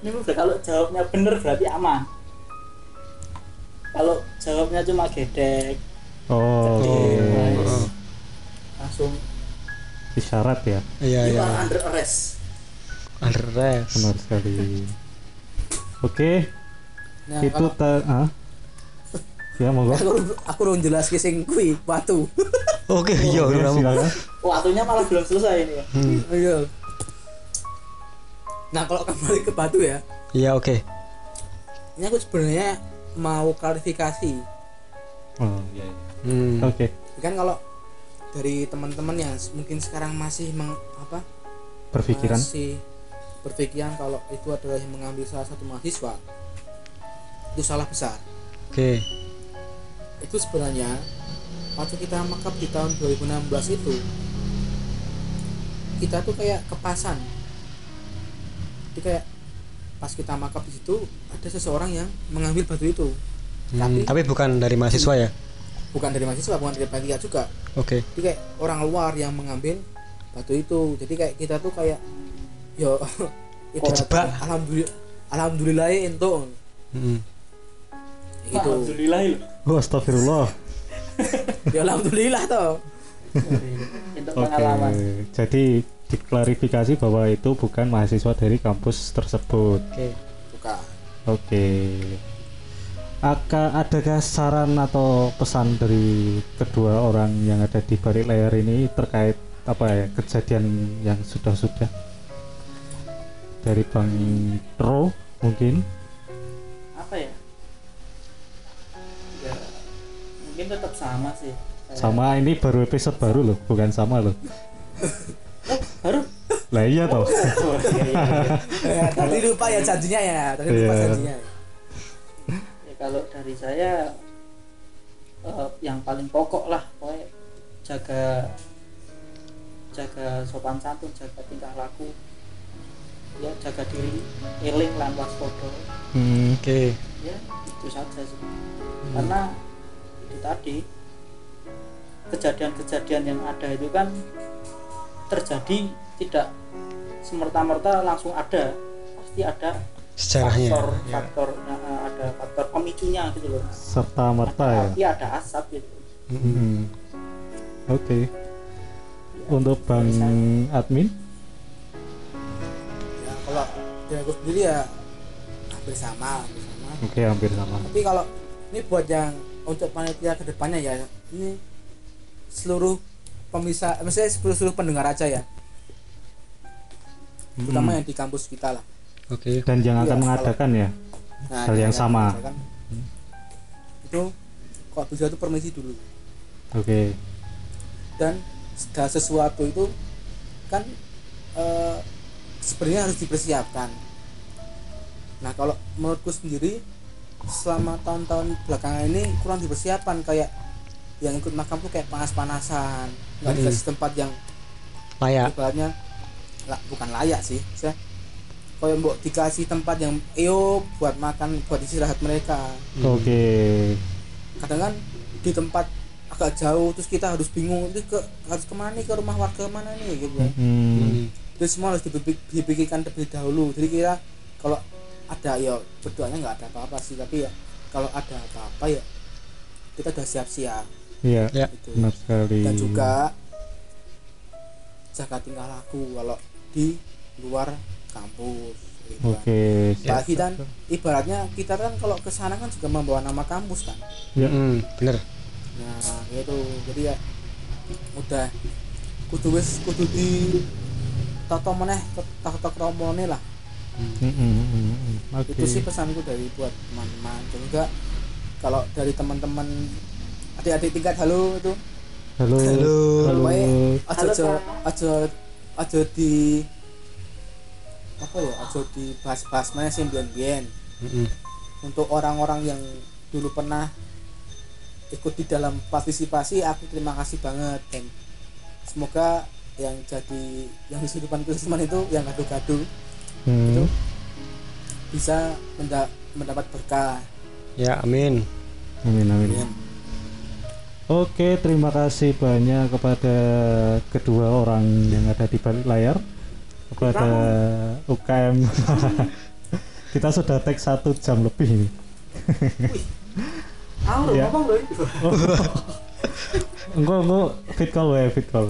Ini udah kalau jawabnya bener berarti aman. Kalau jawabnya cuma gedek, Oh, cekik, oke. guys, langsung Iya Isyarat ya, iya. you are under arrest. Under rest. benar sekali. Oke, Nah, itu kalau ta ah. Ya monggo. aku aku urung jelas sing kuwi batu. Oke, iya Oke, udah kamu. silakan. Waktunya malah belum selesai ini ya. Hmm. Iya. Nah, kalau kembali ke batu ya. Iya, oke. Ini aku sebenarnya mau klarifikasi. Oh, iya, iya. Hmm. Oke. Kan kalau dari teman-teman yang mungkin sekarang masih meng, apa? Berpikiran. Masih berpikiran kalau itu adalah yang mengambil salah satu mahasiswa. Itu salah besar. Oke. Itu sebenarnya waktu kita makap di tahun dua ribu enam belas itu kita tuh kayak kepasan. Jadi kayak pas kita makap di situ ada seseorang yang mengambil batu itu. Hmm, Tapi tapi bukan dari mahasiswa ya? bukan dari mahasiswa, bukan dari panitia juga. Oke. Jadi kayak orang luar yang mengambil batu itu. Jadi kayak kita tuh kayak yo Kejebak. alhamdulillah alhamdulillah itu Hmm. gitu. Alhamdulillah loh. Oh, astagfirullah. Ya alhamdulillah toh. Untuk Oke. pengalaman. Jadi diklarifikasi bahwa itu bukan mahasiswa dari kampus tersebut. Oke. Bukan. Oke. Aka, adakah saran atau pesan dari kedua orang yang ada di balik layar ini terkait apa ya kejadian yang sudah-sudah dari Bang Ro mungkin? Apa ya? Ya mungkin tetap sama sih. Kayak- Sama ini baru episode baru loh, bukan sama loh. baru. Lah iya toh. Oh, iya, iya, iya. Eh, tadi lupa ya janjinya ya. Tadi lupa Iya. janjinya. Ya. Ya, kalau dari saya eh, yang paling pokok lah, pokoknya jaga jaga sopan santun, jaga tingkah laku, ya jaga diri, eling lan waspada. Hmm, Oke. Ya itu saja sih. Karena itu tadi kejadian-kejadian yang ada itu kan terjadi tidak semerta-merta langsung ada, pasti ada Sejarahnya. faktor Ya. faktor nah, ada faktor pemicunya gitu loh. serta merta Ada ya. api, ada asap gitu. Hmm. Oke. Untuk Bang Admin? Ya, kalau dari aku sendiri ya hampir sama, hampir sama. Oke, hampir sama. Tapi kalau ini buat yang untuk panitia kedepannya ya, ini seluruh pemirsa, maksudnya seluruh, seluruh pendengar aja ya, terutama Hmm. yang di kampus kita lah. Oke. Dan yang Iya, akan kalau- mengadakan ya. Nah, Hal yang ya, sama. misalkan, itu kalau bisa itu permisi dulu. Oke. Dan segala sesuatu itu kan eh, sebenarnya harus dipersiapkan. Nah kalau menurutku sendiri selama tahun-tahun belakangan ini kurang dipersiapkan, kayak yang ikut makam tuh kayak panas-panasan, nggak Hmm. dikasih tempat yang Layak. ibaratnya lah, bukan layak sih, saya kayak mbok dikasih tempat yang iyo buat makan, buat istirahat mereka. Hmm. Oke. Kadang kan di tempat agak jauh terus kita harus bingung itu ke harus kemana nih, ke rumah warga mana nih gitu kan. Hmm. Hmm. Itu semua harus dipikir- dipikirkan terlebih dahulu. Jadi kira kalau ada ya berdoanya nggak ada apa-apa sih, tapi ya kalau ada apa-apa ya kita udah siap-siap Iya. Ya. gitu. Benar sekali. Dan juga jaga tingkah laku kalau di luar kampus gitu kan. Oke. Apalagi dan ibaratnya kita kan kalau ke sana kan juga membawa nama kampus kan. Ya. Hmm, bener. Nah gitu, jadi ya udah kudu wis kudu di toto meneh toto kromone lah. Hmm, hmm, hmm, hmm. Oke. Itu sih pesanku dari buat teman-teman. Dan juga kalau dari teman-teman adik-adik tingkat halo itu Halo. Halo. Halo. pokoknya aja Halo, aja Kak. aja aja di apa ya aja dibahas-bahas mana sih bian-bian Hmm. untuk orang-orang yang dulu pernah ikut di dalam partisipasi. Aku terima kasih banget dan semoga yang jadi yang kehidupan kehidupan itu yang gaduh-gaduh Hmm. itu bisa menda- mendapat berkah. Ya, amin. Amin, amin. Amin. Oke, terima kasih banyak kepada kedua orang yang ada di balik layar, kepada U K M Kita sudah take satu jam lebih ini. Aku Ya. ngomong loh itu. Enggak, enggak fit call ya, fit call.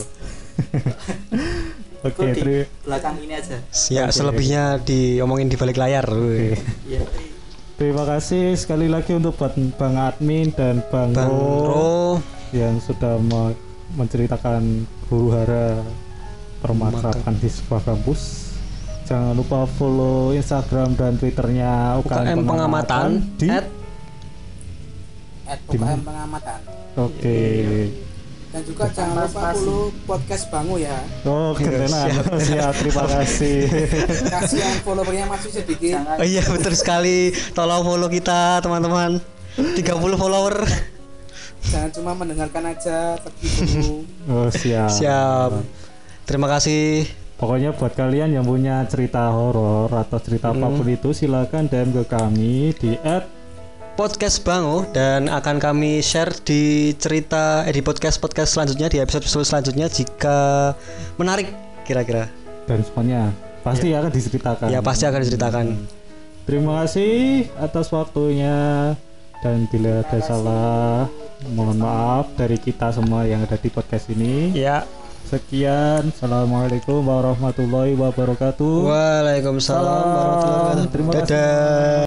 Oke, Itu di terima belakang ini aja. Ya, selebihnya diomongin di balik layar. Wih. Iya. Terima kasih sekali lagi untuk buat Bang Admin dan Bang, Bang Ro Ro, yang sudah me- menceritakan huru hara permasalahan di sebuah kampus. Jangan lupa follow Instagram dan Twitternya U K M Pengamatan di at at Di U K mana? M Pengamatan. Oke. Dan juga Bukan jangan lupa mas-mas. follow podcast Bangu ya. Oh, ketenan. siap. Siap, terima kasih. Kasih yang followernya masih sedikit. Jangan Oh iya betul sekali. Tolong follow kita teman-teman. tiga puluh follower. Jangan cuma mendengarkan aja, tapi dulu. Oh, siap. Siap. Terima kasih. Pokoknya buat kalian yang punya cerita horor atau cerita Hmm. apapun itu silakan D M ke kami di at Podcast Bango dan akan kami share di cerita eh, di podcast podcast selanjutnya, di episode episode selanjutnya jika menarik kira-kira. dan semuanya pasti akan diceritakan. Ya pasti akan diceritakan. Terima kasih atas waktunya dan bila ada salah mohon maaf dari kita semua yang ada di podcast ini. Ya. Sekian, assalamualaikum warahmatullahi wabarakatuh. Waalaikumsalam warahmatullahi wabarakatuh. Terima kasih. Dadah.